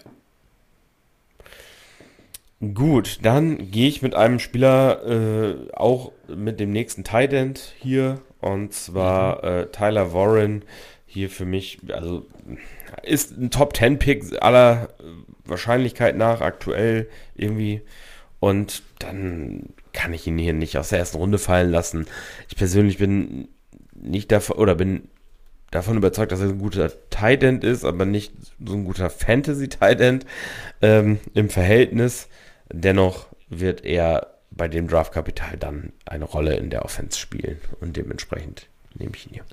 [SPEAKER 2] Gut, dann gehe ich mit einem Spieler äh, auch mit dem nächsten Tight End hier und zwar äh, Tyler Warren hier für mich, also ist ein Top zehn Pick aller Wahrscheinlichkeit nach aktuell irgendwie und dann kann ich ihn hier nicht aus der ersten Runde fallen lassen. Ich persönlich bin nicht davon oder bin davon überzeugt, dass er ein guter Tight End ist, aber nicht so ein guter Fantasy Tight End ähm, im Verhältnis. Dennoch wird er bei dem Draftkapital dann eine Rolle in der Offense spielen und dementsprechend nehme ich ihn hier.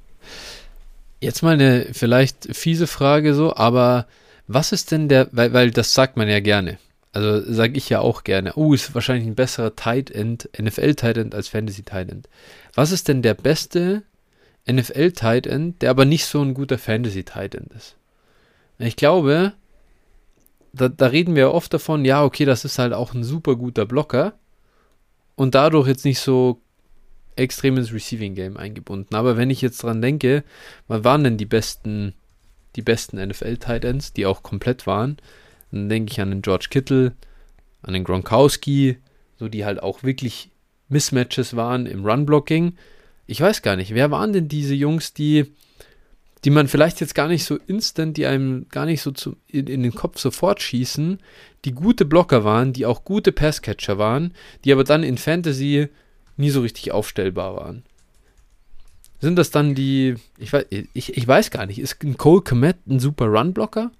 [SPEAKER 1] Jetzt mal eine vielleicht fiese Frage so, aber was ist denn der, weil, weil das sagt man ja gerne, also sage ich ja auch gerne, oh, ist wahrscheinlich ein besserer Tight End, N F L Tight End als Fantasy Tight End. Was ist denn der beste N F L Tight End, der aber nicht so ein guter Fantasy Tight End ist? Ich glaube, Da, da reden wir oft davon, ja, okay, das ist halt auch ein super guter Blocker und dadurch jetzt nicht so extrem ins Receiving Game eingebunden. Aber wenn ich jetzt dran denke, wann waren denn die besten, die besten N F L Tight Ends, die auch komplett waren, dann denke ich an den George Kittle, an den Gronkowski, so die halt auch wirklich Mismatches waren im Run-Blocking. Ich weiß gar nicht, wer waren denn diese Jungs, die die man vielleicht jetzt gar nicht so instant, die einem gar nicht so zu, in, in den Kopf sofort schießen, die gute Blocker waren, die auch gute Passcatcher waren, die aber dann in Fantasy nie so richtig aufstellbar waren. Sind das dann die, ich weiß, ich, ich weiß gar nicht, ist ein Cole Kmet ein super Run-Blocker?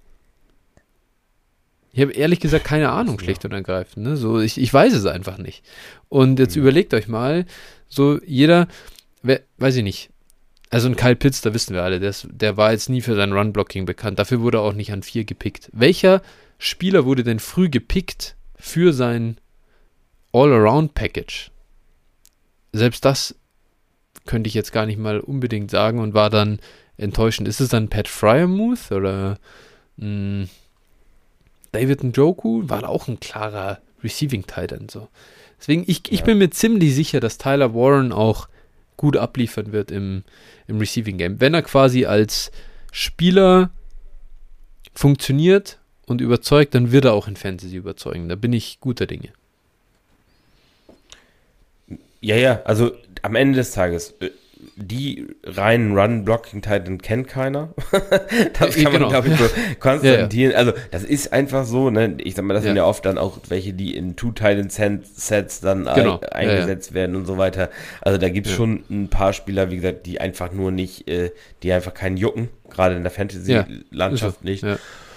[SPEAKER 1] Ich habe ehrlich gesagt keine Ahnung, schlicht und ergreifend. Ne? So, ich, ich weiß es einfach nicht. Und jetzt mhm. überlegt euch mal, so jeder, wer, weiß ich nicht, also ein Kyle Pitts, da wissen wir alle, der, ist, der war jetzt nie für sein Run-Blocking bekannt. Dafür wurde er auch nicht an vier gepickt. Welcher Spieler wurde denn früh gepickt für sein All-Around-Package? Selbst das könnte ich jetzt gar nicht mal unbedingt sagen und war dann enttäuschend. Ist es dann Pat Freiermuth oder mh, David Njoku? War da auch ein klarer Receiving-Tight End so. Deswegen, ich, ich ja. bin mir ziemlich sicher, dass Tyler Warren auch gut abliefern wird im, im Receiving Game. Wenn er quasi als Spieler funktioniert und überzeugt, dann wird er auch in Fantasy überzeugen. Da bin ich guter Dinge.
[SPEAKER 2] Ja, ja, also am Ende des Tages, die reinen Run-Blocking-Titan kennt keiner. Das kann
[SPEAKER 1] Genau.
[SPEAKER 2] man, glaube ich, so konstatieren.
[SPEAKER 1] Ja, ja.
[SPEAKER 2] Also das ist einfach so, ne? Ich sag mal, das
[SPEAKER 1] Ja.
[SPEAKER 2] sind ja oft dann auch welche, die in Two-Titan-Sets dann
[SPEAKER 1] Genau.
[SPEAKER 2] ein, eingesetzt
[SPEAKER 1] Ja, ja.
[SPEAKER 2] werden und so weiter. Also da gibt es
[SPEAKER 1] Ja.
[SPEAKER 2] schon ein paar Spieler, wie gesagt, die einfach nur nicht, äh, die einfach keinen jucken, gerade in der Fantasy-Landschaft
[SPEAKER 1] Ist so.
[SPEAKER 2] nicht.
[SPEAKER 1] Ja.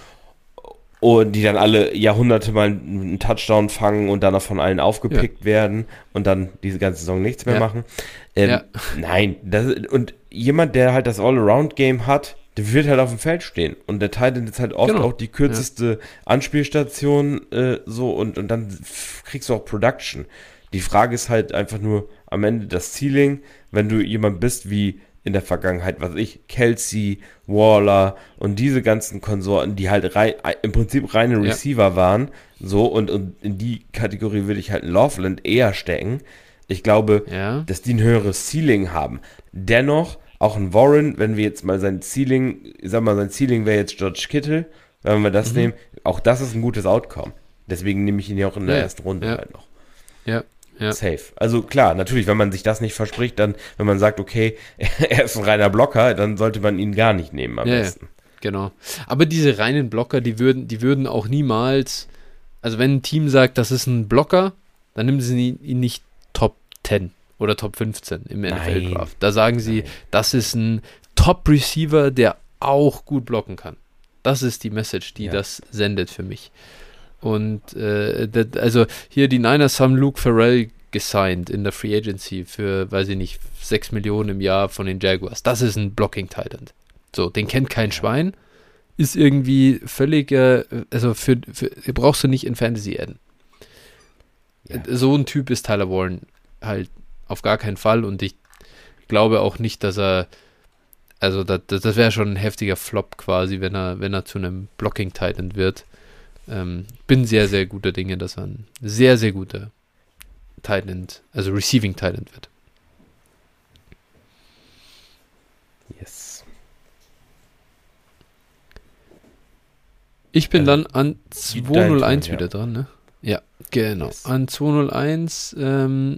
[SPEAKER 2] Und die dann alle Jahrhunderte mal einen Touchdown fangen und dann auch von allen aufgepickt ja. werden und dann diese ganze Saison nichts mehr
[SPEAKER 1] ja.
[SPEAKER 2] machen. Ähm, ja. Nein, das, und jemand, der halt das All-Around-Game hat, der wird halt auf dem Feld stehen. Und der Titan ist halt oft genau. auch die kürzeste ja. Anspielstation äh, so und, und dann kriegst du auch Production. Die Frage ist halt einfach nur am Ende das Ceiling, wenn du jemand bist wie in der Vergangenheit, was ich, Kelsey, Waller und diese ganzen Konsorten, die halt rei- im Prinzip reine Receiver ja. waren, so, und, und in die Kategorie würde ich halt Loveland eher stecken. Ich glaube, ja. dass die ein höheres Ceiling haben. Dennoch, auch ein Warren, wenn wir jetzt mal sein Ceiling, ich sag mal, sein Ceiling wäre jetzt George Kittle, wenn wir das mhm. nehmen, auch das ist ein gutes Outcome. Deswegen nehme ich ihn ja auch in der ja. ersten Runde
[SPEAKER 1] ja.
[SPEAKER 2] halt noch.
[SPEAKER 1] Ja. Ja.
[SPEAKER 2] Safe. Also klar, natürlich, wenn man sich das nicht verspricht, dann, wenn man sagt, okay, er ist ein reiner Blocker, dann sollte man ihn gar nicht nehmen am
[SPEAKER 1] ja,
[SPEAKER 2] besten.
[SPEAKER 1] Ja, genau. Aber diese reinen Blocker, die würden, die würden auch niemals, also wenn ein Team sagt, das ist ein Blocker, dann nehmen sie ihn nicht Top zehn oder Top fünfzehn im N F L-Draft. Da sagen sie, Nein. das ist ein Top-Receiver, der auch gut blocken kann. Das ist die Message, die ja. das sendet für mich. Und äh, das, also hier die Niners haben Luke Farrell gesigned in der Free Agency für, weiß ich nicht, sechs Millionen im Jahr von den Jaguars. Das ist ein Blocking-Titan. So, den kennt kein Schwein. Ist irgendwie völlig, äh, also für, für brauchst du nicht in Fantasy adden. Ja. So ein Typ ist Tyler Warren halt auf gar keinen Fall und ich glaube auch nicht, dass er, also das, das wäre schon ein heftiger Flop quasi, wenn er, wenn er zu einem Blocking-Titan wird. Ähm, bin sehr, sehr guter Dinge, dass er ein sehr, sehr guter Tight End, also Receiving Tight End wird.
[SPEAKER 2] Yes.
[SPEAKER 1] Ich bin äh, dann an zweihunderteins
[SPEAKER 2] Turn,
[SPEAKER 1] wieder
[SPEAKER 2] ja.
[SPEAKER 1] dran, ne? Ja, genau.
[SPEAKER 2] Yes.
[SPEAKER 1] An zweihunderteins. Ähm,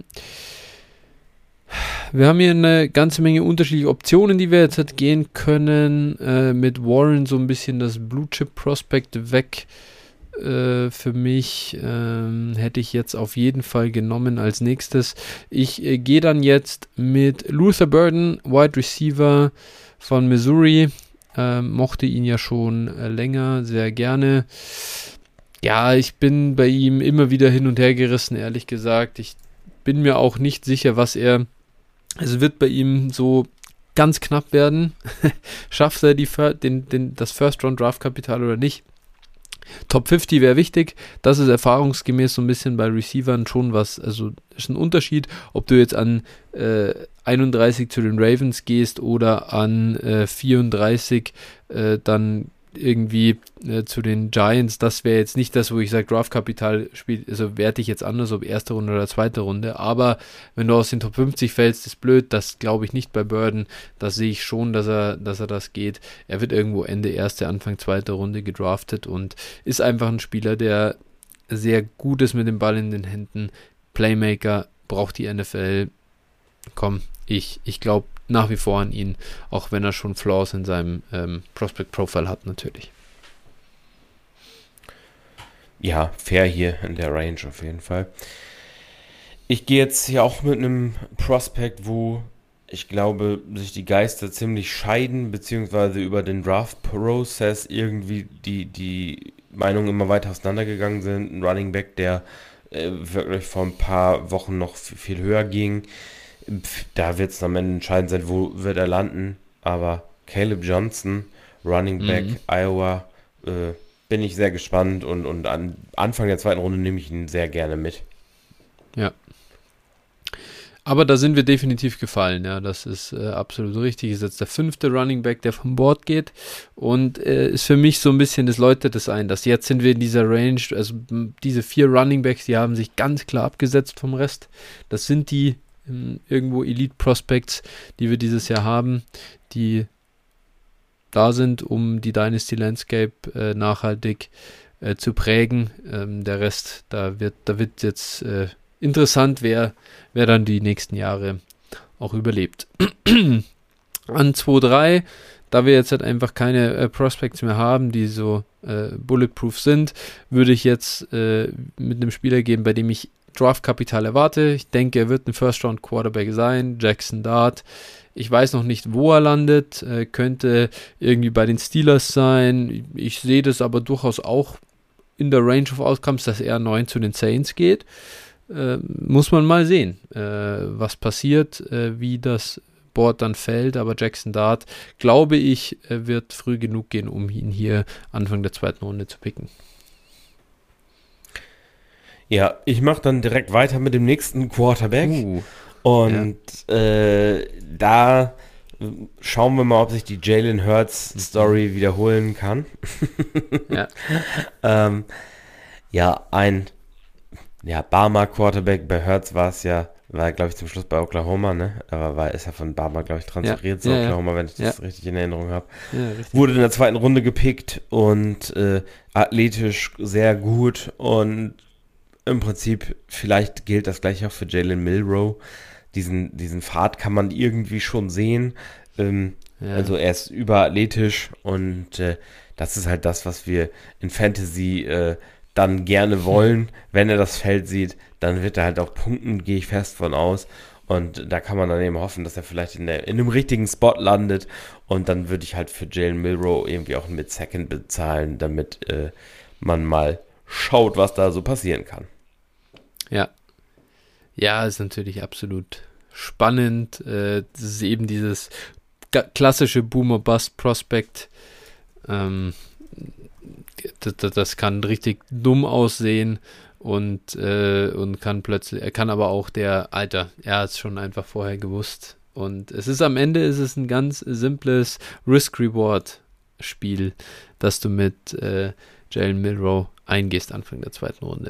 [SPEAKER 1] wir haben hier eine ganze Menge unterschiedliche Optionen, die wir jetzt halt gehen können. Äh, mit Warren so ein bisschen das Blue Chip Prospect weg. Für mich ähm, hätte ich jetzt auf jeden Fall genommen als nächstes. Ich äh, gehe dann jetzt mit Luther Burden, Wide Receiver von Missouri. Ähm, mochte ihn ja schon äh, länger, sehr gerne. Ja, ich bin bei ihm immer wieder hin und her gerissen, ehrlich gesagt. Ich bin mir auch nicht sicher, was er... Es wird bei ihm so ganz knapp werden. Schafft er die, den, den, das First-Round-Draft-Kapital oder nicht? Top fünfzig wäre wichtig, das ist erfahrungsgemäß so ein bisschen bei Receivern schon was, also ist ein Unterschied, ob du jetzt an äh, einunddreißig zu den Ravens gehst oder an äh, vierunddreißig äh, dann irgendwie äh, zu den Giants, das wäre jetzt nicht das, wo ich sage, Draftkapital spielt, also werte ich jetzt anders, ob erste Runde oder zweite Runde, aber wenn du aus den Top fünfzig fällst, ist blöd, das glaube ich nicht bei Burden, das sehe ich schon, dass er, dass er das geht, er wird irgendwo Ende erste, Anfang zweite Runde gedraftet und ist einfach ein Spieler, der sehr gut ist mit dem Ball in den Händen, Playmaker, braucht die N F L, komm, ich, ich glaube nach wie vor an ihn, auch wenn er schon Flaws in seinem ähm, Prospect-Profile hat, natürlich.
[SPEAKER 2] Ja, fair hier in der Range auf jeden Fall. Ich gehe jetzt hier auch mit einem Prospect, wo ich glaube, sich die Geister ziemlich scheiden, beziehungsweise über den Draft-Prozess irgendwie die, die Meinungen immer weiter auseinandergegangen sind. Ein Running Back, der äh, wirklich vor ein paar Wochen noch viel höher ging. Da wird es am Ende entscheidend sein, wo wird er landen. Aber Caleb Johnson, Running Back, mhm. Iowa, äh, bin ich sehr gespannt und, und an Anfang der zweiten Runde nehme ich ihn sehr gerne mit.
[SPEAKER 1] Ja. Aber da sind wir definitiv gefallen, ja, das ist äh, absolut richtig. Ist jetzt der fünfte Running Back, der vom Board geht und äh, ist für mich so ein bisschen, das läutet das ein, dass jetzt sind wir in dieser Range, also diese vier Running Backs, die haben sich ganz klar abgesetzt vom Rest. Das sind die ähm, irgendwo Elite-Prospects, die wir dieses Jahr haben, die da sind, um die Dynasty-Landscape äh, nachhaltig äh, zu prägen. Ähm, der Rest, da wird, da wird jetzt äh, interessant, wer, wer dann die nächsten Jahre auch überlebt. An zwei drei, da wir jetzt halt einfach keine äh, Prospects mehr haben, die so äh, bulletproof sind, würde ich jetzt äh, mit einem Spieler gehen, bei dem ich Draftkapital erwarte. Ich denke, er wird ein First-Round-Quarterback sein, Jackson Dart. Ich weiß noch nicht, wo er landet, äh, könnte irgendwie bei den Steelers sein. Ich sehe das aber durchaus auch in der Range of Outcomes, dass er neun zu den Saints geht. Äh, muss man mal sehen, äh, was passiert, äh, wie das Board dann fällt, aber Jackson Dart, glaube ich, äh, wird früh genug gehen, um ihn hier Anfang der zweiten Runde zu picken.
[SPEAKER 2] Ja, ich mache dann direkt weiter mit dem nächsten Quarterback.
[SPEAKER 1] Uh,
[SPEAKER 2] und ja. äh, da schauen wir mal, ob sich die Jalen Hurts Story wiederholen kann.
[SPEAKER 1] ja.
[SPEAKER 2] ähm, ja, ein ja, Barmer Quarterback, bei Hurts war es ja, war glaube ich zum Schluss bei Oklahoma, ne? Aber war, ist ja von Barmer, glaube ich, transferiert zu
[SPEAKER 1] ja, ja,
[SPEAKER 2] Oklahoma,
[SPEAKER 1] ja.
[SPEAKER 2] wenn ich das
[SPEAKER 1] ja.
[SPEAKER 2] richtig in Erinnerung habe.
[SPEAKER 1] Ja,
[SPEAKER 2] Wurde in der zweiten Runde gepickt und äh, athletisch sehr gut und im Prinzip, vielleicht gilt das gleich auch für Jalen Milroe. Diesen, diesen Pfad kann man irgendwie schon sehen. Ähm, ja. Also er ist überathletisch und äh, das ist halt das, was wir in Fantasy äh, dann gerne wollen. Wenn er das Feld sieht, dann wird er halt auch punkten, gehe ich fest von aus. Und da kann man dann eben hoffen, dass er vielleicht in, der, in einem richtigen Spot landet. Und dann würde ich halt für Jalen Milroe irgendwie auch mit Second bezahlen, damit äh, man mal schaut, was da so passieren kann.
[SPEAKER 1] Ja. Ja, ist natürlich absolut spannend. Äh, das ist eben dieses ga- klassische Boomer-Bust-Prospect. Ähm, das, das kann richtig dumm aussehen und, äh, und kann plötzlich, er kann aber auch der, Alter, er hat es schon einfach vorher gewusst. Und es ist am Ende ist es ein ganz simples Risk-Reward-Spiel, das du mit äh, Jalen Milroe eingehst Anfang der zweiten Runde.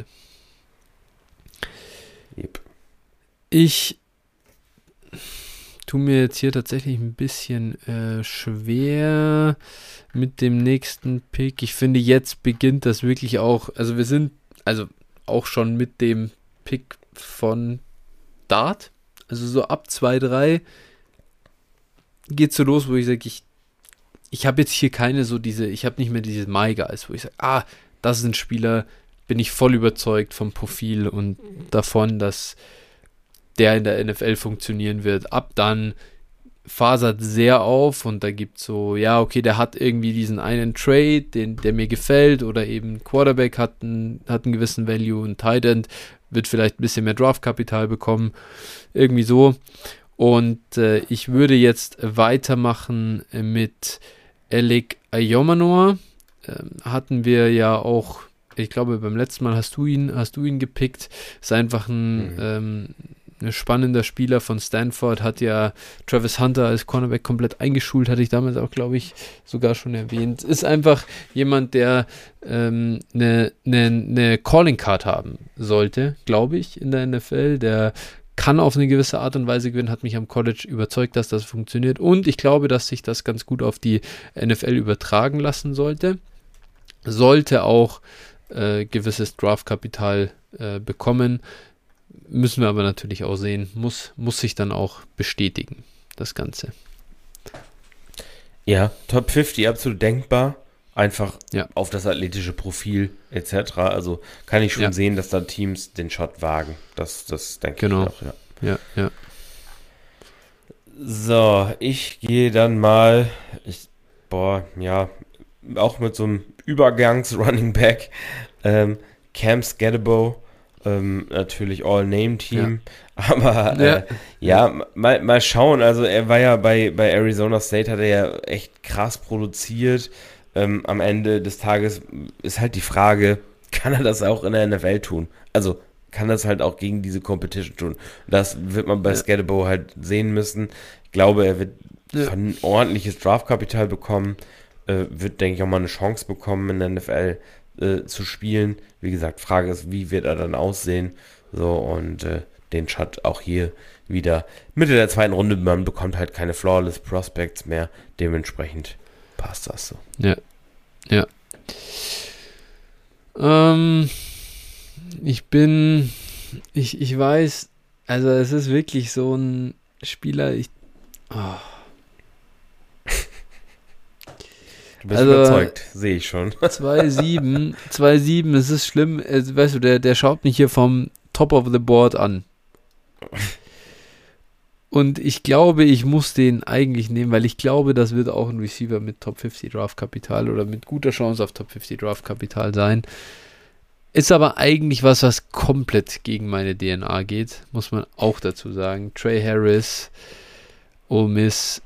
[SPEAKER 2] Yep.
[SPEAKER 1] Ich tue mir jetzt hier tatsächlich ein bisschen äh, schwer mit dem nächsten Pick. Ich finde, jetzt beginnt das wirklich auch, also wir sind also auch schon mit dem Pick von Dart, also so ab zwei drei geht so los, wo ich sage, ich, ich habe jetzt hier keine so diese, ich habe nicht mehr diese My Guys, wo ich sage, ah, das ist ein Spieler, bin ich voll überzeugt vom Profil und davon, dass der in der N F L funktionieren wird. Ab dann fasert sehr auf und da gibt es so, ja, okay, der hat irgendwie diesen einen Trade, den, der mir gefällt oder eben Quarterback hat einen, hat einen gewissen Value, ein Tight End wird vielleicht ein bisschen mehr Draftkapital bekommen, irgendwie so. Und äh, ich würde jetzt weitermachen mit Alec Ayomanoa. Ähm, hatten wir ja auch, ich glaube, beim letzten Mal hast du ihn, hast du ihn gepickt. Ist einfach ein, mhm. ähm, ein spannender Spieler von Stanford. Hat ja Travis Hunter als Cornerback komplett eingeschult, hatte ich damals auch, glaube ich, sogar schon erwähnt. Ist einfach jemand, der ähm, eine, eine, eine Calling Card haben sollte, glaube ich, in der N F L. Der kann auf eine gewisse Art und Weise gewinnen, hat mich am College überzeugt, dass das funktioniert. Und ich glaube, dass sich das ganz gut auf die N F L übertragen lassen sollte. Sollte auch äh, gewisses Draftkapital äh, bekommen. Müssen wir aber natürlich auch sehen. Muss, muss sich dann auch bestätigen, das Ganze.
[SPEAKER 2] Ja, Top fünfzig absolut denkbar. Einfach
[SPEAKER 1] ja.
[SPEAKER 2] auf das athletische Profil et cetera. Also kann ich schon
[SPEAKER 1] ja.
[SPEAKER 2] sehen, dass da Teams den Shot wagen. Das, das denke
[SPEAKER 1] genau.
[SPEAKER 2] ich auch, ja.
[SPEAKER 1] Ja, ja.
[SPEAKER 2] So, ich gehe dann mal, ich, boah, ja, auch mit so einem Übergangs-Running Back, ähm, Cam Skattebo, ähm, natürlich All-Name-Team, ja. aber äh, ja, ja mal, mal schauen, also er war ja bei, bei Arizona State, hat er ja echt krass produziert. Ähm, am Ende des Tages ist halt die Frage, kann er das auch in der N F L tun? Also kann das halt auch gegen diese Competition tun? Das wird man bei ja. Skattebo halt sehen müssen. Ich glaube, er wird ja. ein ordentliches Draftkapital bekommen, äh, wird, denke ich, auch mal eine Chance bekommen, in der N F L äh, zu spielen. Wie gesagt, Frage ist, wie wird er dann aussehen? So, und äh, den Shot auch hier wieder Mitte der zweiten Runde. Man bekommt halt keine Flawless Prospects mehr. Dementsprechend passt das so.
[SPEAKER 1] Ja, ja. Ähm, ich bin, ich, ich weiß, also es ist wirklich so ein Spieler, ich, oh.
[SPEAKER 2] Du bist
[SPEAKER 1] also,
[SPEAKER 2] überzeugt, sehe ich schon.
[SPEAKER 1] zwei sieben, zwei sieben, es ist schlimm, es, weißt du, der, der schaut mich hier vom Top of the Board an. Und ich glaube, ich muss den eigentlich nehmen, weil ich glaube, das wird auch ein Receiver mit Top fünfzig Draft-Kapital oder mit guter Chance auf Top fünfzig Draft-Kapital sein. Ist aber eigentlich was, was komplett gegen meine D N A geht, muss man auch dazu sagen. Trey Harris, Ole Miss.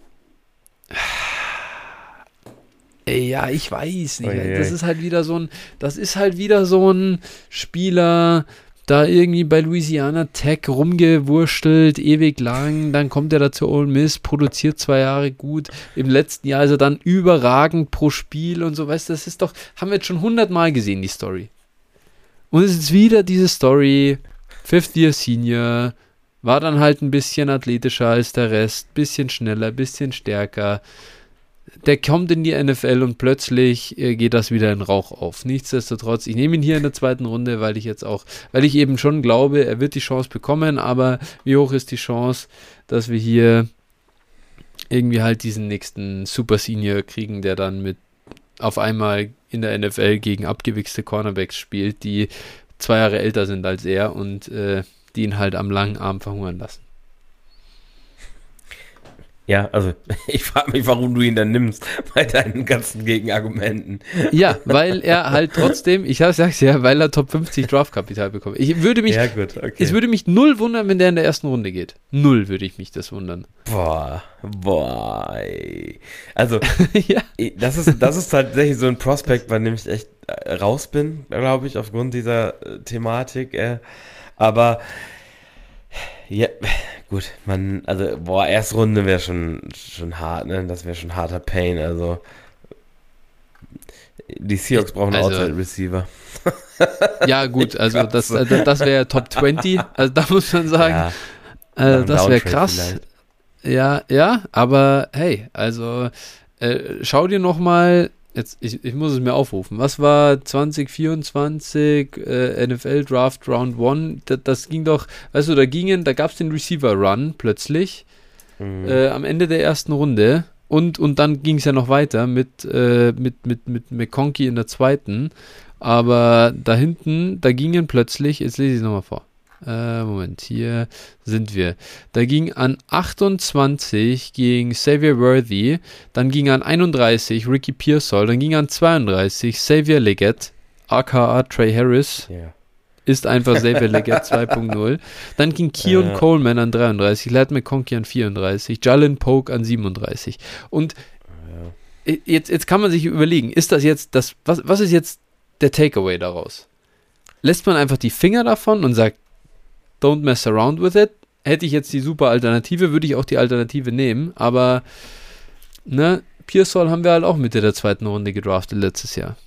[SPEAKER 1] Ey, ja, ich weiß nicht.
[SPEAKER 2] Oje.
[SPEAKER 1] Das ist halt wieder so ein, das ist halt wieder so ein Spieler, da irgendwie bei Louisiana Tech rumgewurstelt, ewig lang, dann kommt er da zu Ole Miss, produziert zwei Jahre gut, im letzten Jahr ist er dann überragend pro Spiel und so, weißt du, das ist doch, haben wir jetzt schon hundertmal gesehen, die Story. Und es ist wieder diese Story, Fifth Year Senior, war dann halt ein bisschen athletischer als der Rest, bisschen schneller, bisschen stärker. Der kommt in die N F L und plötzlich äh, geht das wieder in Rauch auf. Nichtsdestotrotz, ich nehme ihn hier in der zweiten Runde, weil ich jetzt auch, weil ich eben schon glaube, er wird die Chance bekommen, aber wie hoch ist die Chance, dass wir hier irgendwie halt diesen nächsten Super Senior kriegen, der dann mit auf einmal in der N F L gegen abgewichste Cornerbacks spielt, die zwei Jahre älter sind als er und äh, die ihn halt am langen Arm verhungern lassen.
[SPEAKER 2] Ja, also ich frage mich, warum du ihn dann nimmst bei deinen ganzen Gegenargumenten.
[SPEAKER 1] Ja, weil er halt trotzdem, ich sag's ja, weil er Top fünfzig Draftkapital bekommt. Ich würde mich,
[SPEAKER 2] ja, gut, okay.
[SPEAKER 1] Es würde mich null wundern, wenn der in der ersten Runde geht. Null würde ich mich das wundern.
[SPEAKER 2] Boah, boah. Ey. Also,
[SPEAKER 1] ja.
[SPEAKER 2] das ist, das ist tatsächlich so ein Prospekt, bei dem ich echt raus bin, glaube ich, aufgrund dieser äh, Thematik. Äh. Aber ja, gut, man, also, boah, erste Runde wäre schon, schon hart, ne? Das wäre schon harter Pain, also. Die Seahawks brauchen
[SPEAKER 1] also,
[SPEAKER 2] einen Outside-Receiver.
[SPEAKER 1] Ja, gut, also das, das, das wäre Top zwanzig, also da muss man sagen,
[SPEAKER 2] Ja,
[SPEAKER 1] äh, das wäre krass.
[SPEAKER 2] Vielleicht.
[SPEAKER 1] Ja, ja, aber hey, also äh, schau dir nochmal, jetzt, ich, ich muss es mir aufrufen, was war zwanzig vierundzwanzig äh, N F L Draft Round eins, das, das ging doch, weißt du, da gingen, da gab es den Receiver Run plötzlich mhm. äh, am Ende der ersten Runde und, und dann ging es ja noch weiter mit, äh, mit, mit, mit McConkey in der zweiten, aber da hinten, da gingen plötzlich, jetzt lese ich es nochmal vor. Äh, Moment, hier sind wir. Da ging an achtundzwanzig ging Xavier Worthy, dann ging an einunddreißig Ricky Pearsall, dann ging an zweiunddreißig Xavier Legette, aka Trey Harris,
[SPEAKER 2] yeah.
[SPEAKER 1] ist einfach Xavier Legette zwei Punkt null. Dann ging Keon ja. Coleman an dreiunddreißig, Ladd McConkey an vierunddreißig, Jalen Polk an siebenunddreißig. Und ja. jetzt, jetzt kann man sich überlegen, ist das jetzt das, was, was ist jetzt der Takeaway daraus? Lässt man einfach die Finger davon und sagt, don't mess around with it. Hätte ich jetzt die super Alternative, würde ich auch die Alternative nehmen, aber ne, Pearsall haben wir halt auch Mitte der zweiten Runde gedraftet letztes Jahr.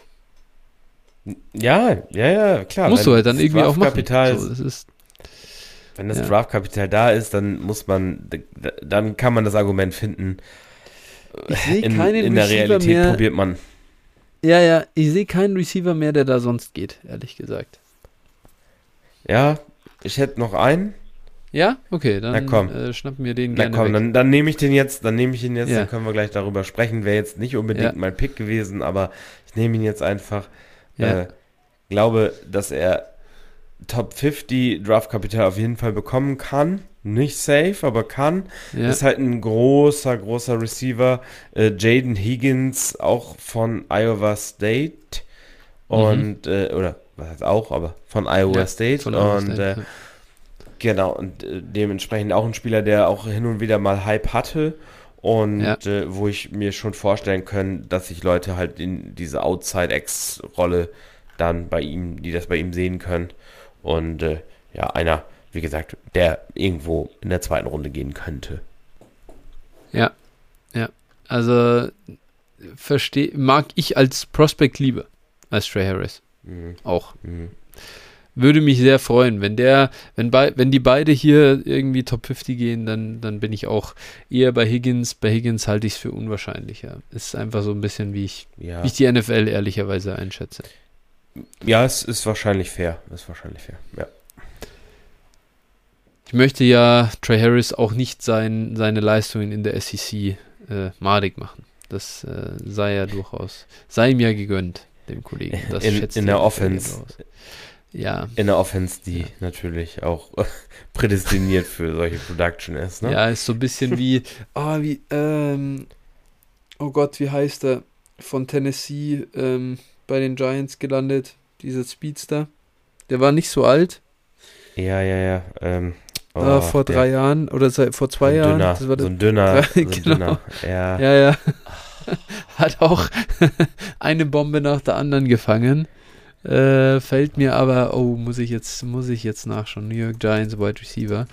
[SPEAKER 2] Ja, ja, ja, klar.
[SPEAKER 1] Musst du halt dann irgendwie auch machen. So, das ist,
[SPEAKER 2] wenn das
[SPEAKER 1] ja.
[SPEAKER 2] Draftkapital da ist, dann muss man, dann kann man das Argument finden.
[SPEAKER 1] Ich sehe
[SPEAKER 2] in,
[SPEAKER 1] keinen
[SPEAKER 2] in der
[SPEAKER 1] Receiver
[SPEAKER 2] Realität
[SPEAKER 1] mehr,
[SPEAKER 2] probiert man.
[SPEAKER 1] Ja, ja, ich sehe keinen Receiver mehr, der da sonst geht, ehrlich gesagt.
[SPEAKER 2] Ja, ich hätte noch einen.
[SPEAKER 1] Ja? Okay, dann
[SPEAKER 2] Na komm.
[SPEAKER 1] Äh, schnappen wir den
[SPEAKER 2] Na
[SPEAKER 1] gerne
[SPEAKER 2] komm,
[SPEAKER 1] weg.
[SPEAKER 2] dann, dann nehme ich den jetzt, dann nehme ich ihn jetzt,
[SPEAKER 1] Ja.
[SPEAKER 2] dann können wir gleich darüber sprechen. Wäre jetzt nicht unbedingt
[SPEAKER 1] Ja.
[SPEAKER 2] mein Pick gewesen, aber ich nehme ihn jetzt einfach.
[SPEAKER 1] Ja.
[SPEAKER 2] Äh, glaube, dass er Top fünfzig Draftkapital auf jeden Fall bekommen kann. Nicht safe, aber kann.
[SPEAKER 1] Ja.
[SPEAKER 2] Ist halt ein großer, großer Receiver. Äh, Jaden Higgins, auch von Iowa State. Und, mhm. äh, oder was heißt auch, aber von Iowa
[SPEAKER 1] Ja,
[SPEAKER 2] State.
[SPEAKER 1] von Iowa
[SPEAKER 2] und
[SPEAKER 1] State,
[SPEAKER 2] äh,
[SPEAKER 1] ja.
[SPEAKER 2] genau, und äh, dementsprechend auch ein Spieler, der auch hin und wieder mal Hype hatte. Und
[SPEAKER 1] Ja.
[SPEAKER 2] äh, wo ich mir schon vorstellen kann, dass sich Leute halt in diese Outside-X-Rolle dann bei ihm, die das bei ihm sehen können. Und äh, ja, einer, wie gesagt, der irgendwo in der zweiten Runde gehen könnte.
[SPEAKER 1] Ja, ja. Also versteh, mag ich als Prospect lieber als Trey Harris.
[SPEAKER 2] Mhm.
[SPEAKER 1] Auch.
[SPEAKER 2] Mhm.
[SPEAKER 1] würde mich sehr freuen. Wenn der, wenn bei, wenn die beide hier irgendwie Top fünfzig gehen, dann, dann bin ich auch eher bei Higgins. Bei Higgins halte ich es für unwahrscheinlicher. Ist einfach so ein bisschen, wie ich,
[SPEAKER 2] Ja,
[SPEAKER 1] wie ich die N F L ehrlicherweise einschätze.
[SPEAKER 2] ja, es ist wahrscheinlich fair. Ist wahrscheinlich fair, ja.
[SPEAKER 1] Ich möchte ja Trey Harris auch nicht sein, seine Leistungen in der S E C äh, madig machen. Das äh, sei ja durchaus, sei ihm ja gegönnt, dem Kollegen. Das
[SPEAKER 2] In,
[SPEAKER 1] schätzt
[SPEAKER 2] in
[SPEAKER 1] er
[SPEAKER 2] der
[SPEAKER 1] auf jeden
[SPEAKER 2] Offense.
[SPEAKER 1] Fall aus. Ja,
[SPEAKER 2] In der Offense, die
[SPEAKER 1] Ja.
[SPEAKER 2] natürlich auch prädestiniert für solche Production ist, ne?
[SPEAKER 1] ja, ist so ein bisschen wie, oh, wie, ähm, oh Gott, wie heißt er? Von Tennessee ähm, bei den Giants gelandet, dieser Speedster. Der war nicht so alt,
[SPEAKER 2] Ja, ja, ja. Ähm,
[SPEAKER 1] äh,
[SPEAKER 2] oh,
[SPEAKER 1] vor
[SPEAKER 2] der-
[SPEAKER 1] drei Jahren oder seit, vor
[SPEAKER 2] so
[SPEAKER 1] zwei
[SPEAKER 2] ein
[SPEAKER 1] Jahren.
[SPEAKER 2] Dünner,
[SPEAKER 1] Das war
[SPEAKER 2] so
[SPEAKER 1] der,
[SPEAKER 2] ein dünner,
[SPEAKER 1] Ja,
[SPEAKER 2] so ein
[SPEAKER 1] genau.
[SPEAKER 2] dünner. Ja,
[SPEAKER 1] Ja, ja. Hat auch eine Bombe nach der anderen gefangen. Äh, fällt mir aber, oh, muss ich jetzt, muss ich jetzt nachschauen. New York Giants Wide Receiver.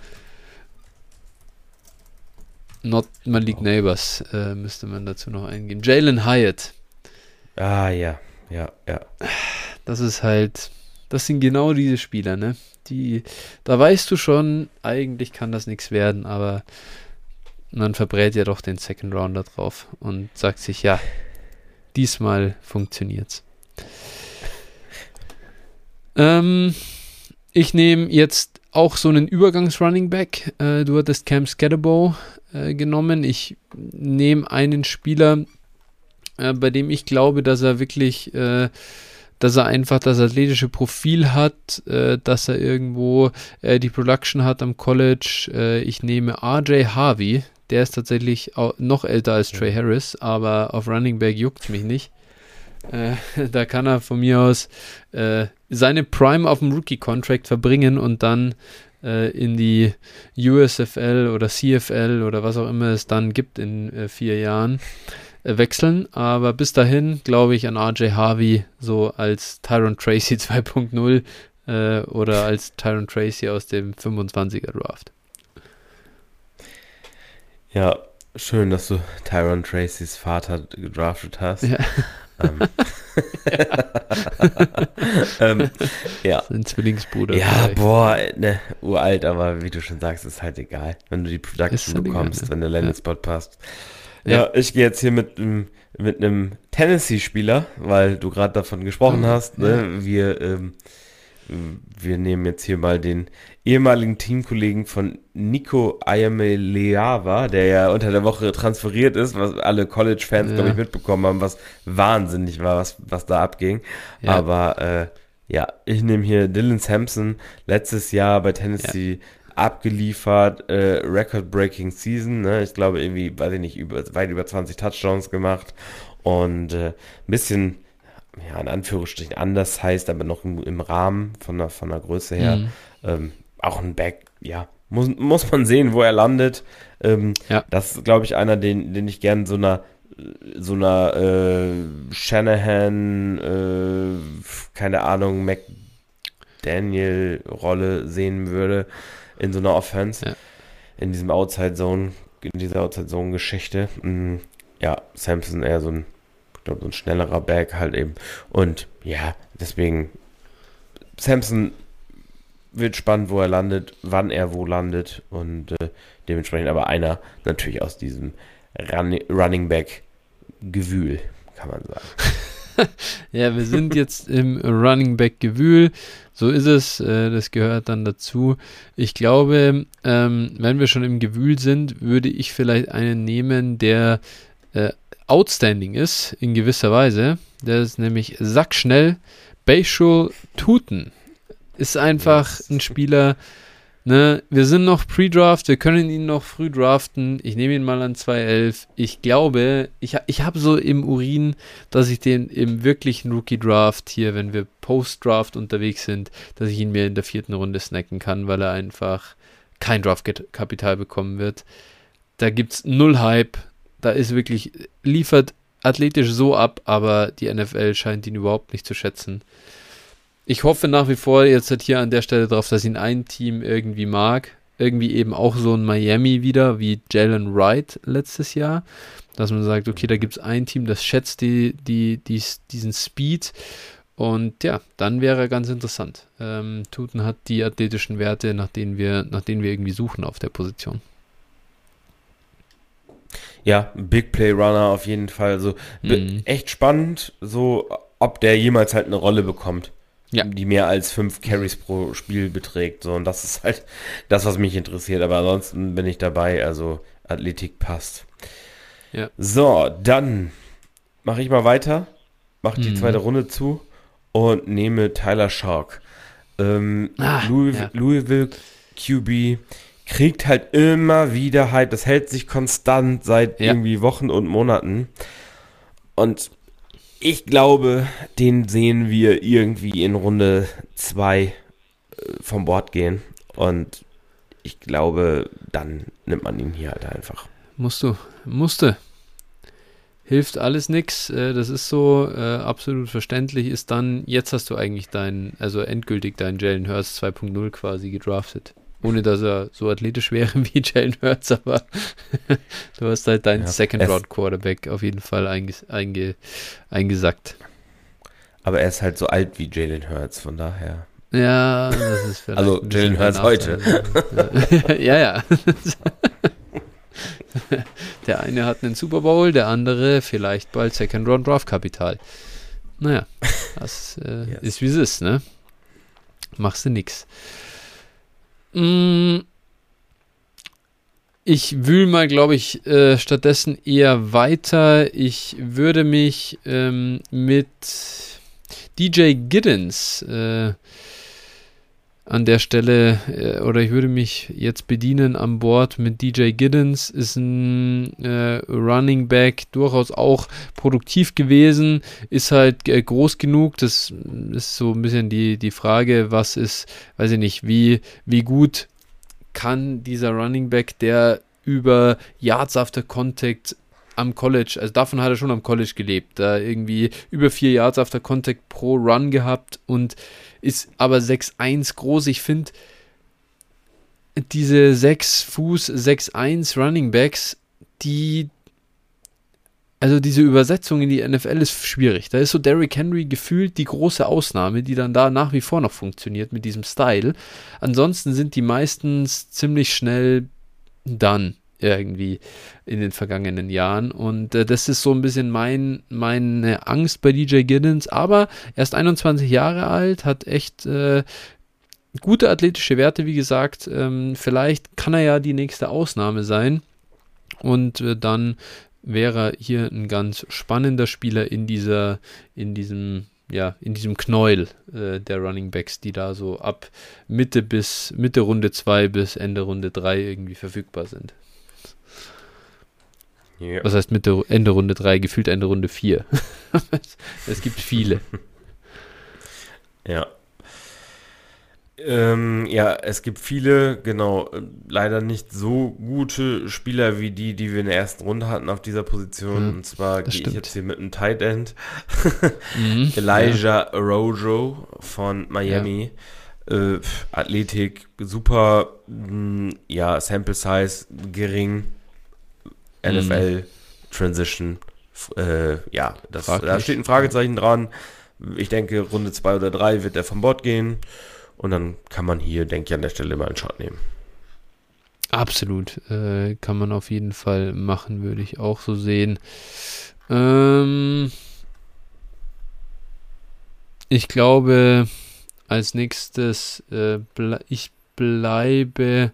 [SPEAKER 1] Not Malik
[SPEAKER 2] Oh.
[SPEAKER 1] Neighbors äh, müsste man dazu noch eingeben. Jalen Hyatt.
[SPEAKER 2] ah, ja, ja, ja.
[SPEAKER 1] Das ist halt, das sind genau diese Spieler, ne? Die, da weißt du schon, eigentlich kann das nichts werden, aber man verbrät ja doch den Second Rounder drauf und sagt sich, ja, diesmal funktioniert's. Ähm, ich nehme jetzt auch so einen Übergangs-Running Back. Äh, du hattest Cam Scatterbo äh, genommen. Ich nehme einen Spieler, äh, bei dem ich glaube, dass er wirklich, äh, dass er einfach das athletische Profil hat, äh, dass er irgendwo äh, die Production hat am College. Äh, ich nehme R J Harvey. Der ist tatsächlich auch noch älter als Trey Harris, aber auf Running Back juckt mich nicht. Äh, da kann er von mir aus äh, seine Prime auf dem Rookie-Contract verbringen und dann äh, in die U S F L oder C F L oder was auch immer es dann gibt in äh, vier Jahren äh, wechseln. Aber bis dahin glaube ich an R J Harvey so als Tyron Tracy zwei Punkt null äh, oder als Tyron Tracy aus dem fünfundzwanziger Draft.
[SPEAKER 2] Ja, schön, dass du Tyron Tracys Vater gedraftet hast.
[SPEAKER 1] Ja.
[SPEAKER 2] Ähm. ähm, ja.
[SPEAKER 1] Sein Zwillingsbruder.
[SPEAKER 2] Ja,
[SPEAKER 1] vielleicht.
[SPEAKER 2] boah, ne, uralt, aber wie du schon sagst, ist halt egal, wenn du die
[SPEAKER 1] Ist
[SPEAKER 2] Production
[SPEAKER 1] halt egal,
[SPEAKER 2] bekommst,
[SPEAKER 1] ne?
[SPEAKER 2] wenn der Landing-Spot passt.
[SPEAKER 1] Ja.
[SPEAKER 2] Ja, ich gehe jetzt hier mit, ähm, mit einem Tennessee-Spieler, weil du gerade davon gesprochen
[SPEAKER 1] Oh,
[SPEAKER 2] hast, ne? Wir, ähm, wir nehmen jetzt hier mal den ehemaligen Teamkollegen von Nico Iamaleava, der ja unter der Woche transferiert ist, was alle College-Fans,
[SPEAKER 1] Ja.
[SPEAKER 2] glaube ich, mitbekommen haben, was wahnsinnig war, was, was da abging.
[SPEAKER 1] Ja.
[SPEAKER 2] Aber äh, ja, ich nehme hier Dylan Sampson, letztes Jahr bei Tennessee abgeliefert, äh, Record-Breaking Season, ne? Ich glaube irgendwie, weiß ich nicht, über, weit über zwanzig Touchdowns gemacht und äh, ein bisschen, ja, in Anführungsstrichen anders heißt, aber noch im, im Rahmen von der, von der Größe her.
[SPEAKER 1] Mhm.
[SPEAKER 2] Ähm, auch ein Back, ja, muss, muss man sehen, wo er landet. Ähm,
[SPEAKER 1] Ja.
[SPEAKER 2] Das ist, glaube ich, einer, den, den ich gerne so einer so einer äh, Shanahan, äh, keine Ahnung, McDaniel-Rolle sehen würde in so einer Offense,
[SPEAKER 1] Ja.
[SPEAKER 2] in diesem Outside-Zone, in dieser Outside-Zone-Geschichte. Mm, ja, Sampson eher so ein, ich glaube, so ein schnellerer Back halt eben. Und ja, deswegen Sampson wird spannend, wo er landet, wann er wo landet und äh, dementsprechend aber einer natürlich aus diesem Run Running Back Gewühl, kann man sagen.
[SPEAKER 1] Ja, wir sind jetzt im Running Back Gewühl. So ist es. Äh, das gehört dann dazu. Ich glaube, ähm, wenn wir schon im Gewühl sind, würde ich vielleicht einen nehmen, der äh, outstanding ist, in gewisser Weise. Der ist nämlich sackschnell. Bayshul Tuten ist einfach ein Spieler. Ne, wir sind noch Pre-Draft, wir können ihn noch früh draften. Ich nehme ihn mal an zwei elf. Ich glaube, ich, ich habe so im Urin, dass ich den im wirklichen Rookie-Draft hier, wenn wir Post-Draft unterwegs sind, dass ich ihn mir in der vierten Runde snacken kann, weil er einfach kein Draft-Kapital bekommen wird. Da gibt es null Hype. Da ist wirklich, liefert athletisch so ab, aber die N F L scheint ihn überhaupt nicht zu schätzen. Ich hoffe nach wie vor jetzt halt hier an der Stelle drauf, dass ihn ein Team irgendwie mag. Irgendwie eben auch so ein Miami wieder, wie Jalen Wright letztes Jahr. Dass man sagt, okay, da gibt es ein Team, das schätzt die, die, die, diesen Speed Und ja, dann wäre er ganz interessant. Ähm, Tuten hat die athletischen Werte, nach denen wir, nach denen wir irgendwie suchen auf der Position.
[SPEAKER 2] Ja, Big Play Runner auf jeden Fall. So
[SPEAKER 1] Mhm.
[SPEAKER 2] echt spannend, so ob der jemals halt eine Rolle bekommt,
[SPEAKER 1] Ja.
[SPEAKER 2] die mehr als fünf Carries pro Spiel beträgt. So, und das ist halt das, was mich interessiert. Aber ansonsten bin ich dabei. Also Athletik passt.
[SPEAKER 1] Ja.
[SPEAKER 2] So, dann mache ich mal weiter, mache die
[SPEAKER 1] Mhm.
[SPEAKER 2] zweite Runde zu und nehme Tyler Shark. Ähm,
[SPEAKER 1] Ah,
[SPEAKER 2] Louis,
[SPEAKER 1] ja.
[SPEAKER 2] Louisville Q B kriegt halt immer wieder Hype. Das hält sich konstant seit
[SPEAKER 1] Ja.
[SPEAKER 2] irgendwie Wochen und Monaten. Und ich glaube, den sehen wir irgendwie in Runde zwei vom Bord gehen. Und ich glaube, dann nimmt man ihn hier halt einfach.
[SPEAKER 1] Musst du, musste. Hilft alles nix. Äh, das ist so äh, absolut verständlich. Ist dann, jetzt hast du eigentlich deinen, also endgültig deinen Jalen Hurts zwei Punkt null quasi gedraftet. Ohne dass er so athletisch wäre wie Jalen Hurts, aber du hast halt deinen
[SPEAKER 2] Ja,
[SPEAKER 1] Second-Round-Quarterback auf jeden Fall einges einge eingesackt.
[SPEAKER 2] Aber er ist halt so alt wie Jalen Hurts, von daher.
[SPEAKER 1] Ja, das ist vielleicht
[SPEAKER 2] Also
[SPEAKER 1] ein bisschen
[SPEAKER 2] Jalen Hurts
[SPEAKER 1] der
[SPEAKER 2] heute.
[SPEAKER 1] Nachteil. Ja, ja. Der eine hat einen Super Bowl, der andere vielleicht bald Second-Round-Draft-Kapital. Naja, das äh,
[SPEAKER 2] Yes.
[SPEAKER 1] ist wie es ist, ne? Machst du nix. Mm, Ich wühle mal, glaube ich, äh, stattdessen eher weiter. Ich würde mich ähm, mit D J Giddens äh, an der Stelle, äh, oder ich würde mich jetzt bedienen an Bord mit D J Giddens, ist ein äh, Running Back, durchaus auch produktiv gewesen, ist halt äh, groß genug, das ist so ein bisschen die, die Frage, was ist, weiß ich nicht, wie, wie gut kann dieser Running Back, der über Yards after Contact am College, also davon hat er schon am College gelebt, da irgendwie über vier Yards after Contact pro Run gehabt und ist aber sechs eins groß. Ich finde, diese sechs Fuß, sechs eins Running Backs, die, also diese Übersetzung in die N F L ist schwierig. Da ist so Derrick Henry gefühlt die große Ausnahme, die dann da nach wie vor noch funktioniert mit diesem Style. Ansonsten sind die meistens ziemlich schnell dann irgendwie in den vergangenen Jahren und äh, das ist so ein bisschen mein, meine Angst bei D J Giddens, aber er ist einundzwanzig Jahre alt, hat echt äh, gute athletische Werte, wie gesagt, ähm, vielleicht kann er ja die nächste Ausnahme sein und äh, dann wäre hier ein ganz spannender Spieler in dieser, in diesem ja, in diesem Knäuel äh, der Running Backs, die da so ab Mitte bis Mitte Runde zwei bis Ende Runde drei irgendwie verfügbar sind.
[SPEAKER 2] Ja.
[SPEAKER 1] Was heißt Mitte, Ende Runde drei, gefühlt Ende Runde vier. Es gibt viele.
[SPEAKER 2] Ja. Ähm, ja, es gibt viele, genau, äh, leider nicht so gute Spieler wie die, die wir in der ersten Runde hatten auf dieser Position.
[SPEAKER 1] Ja,
[SPEAKER 2] Und zwar
[SPEAKER 1] das
[SPEAKER 2] gehe ich
[SPEAKER 1] stimmt.
[SPEAKER 2] jetzt hier mit einem Tight End.
[SPEAKER 1] Mhm,
[SPEAKER 2] Elijah Rojo von Miami. Äh, pf, Athletik, super, mh, ja, Sample Size gering. N F L, Transition, f- äh, ja, das, da
[SPEAKER 1] Fraglich.
[SPEAKER 2] steht ein Fragezeichen dran. Ich denke, Runde zwei oder drei wird er vom Bord gehen. Und dann kann man hier, denke ich, an der Stelle mal einen Shot nehmen.
[SPEAKER 1] Absolut. Äh, kann man auf jeden Fall machen, würde ich auch so sehen. Ähm, ich glaube, als nächstes, äh, ble ich bleibe,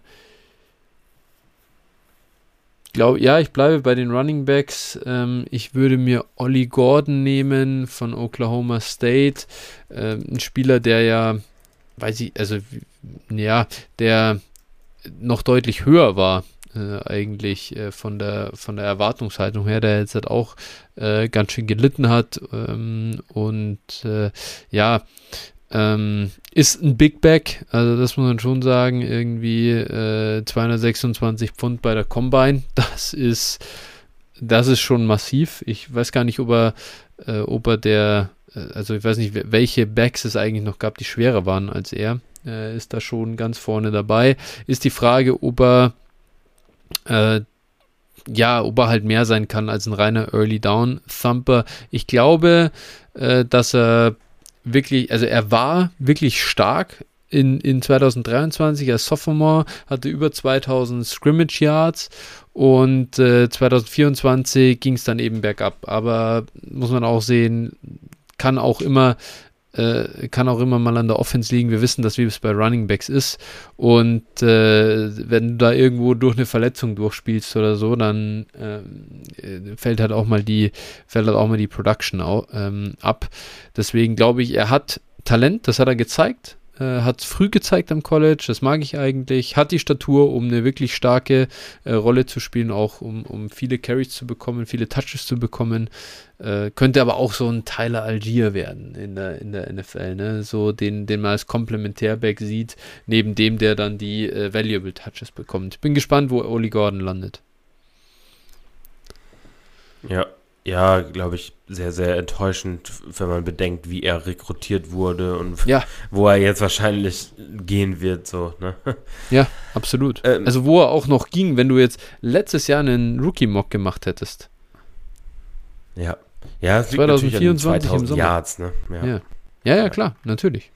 [SPEAKER 1] glaub, ja, ich bleibe bei den Running Backs. Ähm, ich würde mir Ollie Gordon nehmen von Oklahoma State. Ähm, ein Spieler, der ja, weiß ich, also, ja, der noch deutlich höher war, äh, eigentlich äh, von der von der Erwartungshaltung her, der jetzt halt auch äh, ganz schön gelitten hat ähm, und äh, ja, ähm, ist ein Big Back, also das muss man schon sagen, irgendwie äh, zweihundertsechsundzwanzig Pfund bei der Combine, das ist das ist schon massiv. Ich weiß gar nicht, ob er, äh, ob er der, äh, also ich weiß nicht, welche Backs es eigentlich noch gab, die schwerer waren als er. Äh, ist da schon ganz vorne dabei. Ist die Frage, ob er äh, ja, ob er halt mehr sein kann als ein reiner Early Down Thumper. Ich glaube, äh, dass er wirklich, also er war wirklich stark in, in zwanzig dreiundzwanzig als Sophomore, hatte über zweitausend Scrimmage Yards und äh, zwanzig vierundzwanzig ging es dann eben bergab. Aber muss man auch sehen, kann auch immer äh, kann auch immer mal an der Offense liegen. Wir wissen, dass wie es bei Running Backs ist und äh, wenn du da irgendwo durch eine Verletzung durchspielst oder so, dann äh, fällt halt auch mal die fällt halt auch mal die Production au- ähm, ab. Deswegen glaube ich, er hat Talent, das hat er gezeigt. Äh, hat es früh gezeigt am College, das mag ich eigentlich, hat die Statur, um eine wirklich starke äh, Rolle zu spielen, auch um, um viele Carries zu bekommen, viele Touches zu bekommen, äh, könnte aber auch so ein Tyler Algier werden in der, in der N F L, ne? So den, den man als Komplementärback sieht, neben dem, der dann die äh, Valuable Touches bekommt. Bin gespannt, wo Oli Gordon landet.
[SPEAKER 2] Ja, ja, glaube ich, sehr, sehr enttäuschend, wenn man bedenkt, wie er rekrutiert wurde und
[SPEAKER 1] Ja.
[SPEAKER 2] wo er jetzt wahrscheinlich gehen wird, so, ne?
[SPEAKER 1] Ja, absolut.
[SPEAKER 2] Ähm,
[SPEAKER 1] also wo er auch noch ging, wenn du jetzt letztes Jahr einen Rookie-Mock gemacht hättest.
[SPEAKER 2] Ja. Ja, es liegt
[SPEAKER 1] zwanzig
[SPEAKER 2] natürlich an den
[SPEAKER 1] vierundzwanzig im
[SPEAKER 2] zweitausend
[SPEAKER 1] Sommer.
[SPEAKER 2] Yards, ne? Ja,
[SPEAKER 1] Ja, ja, ja klar, natürlich.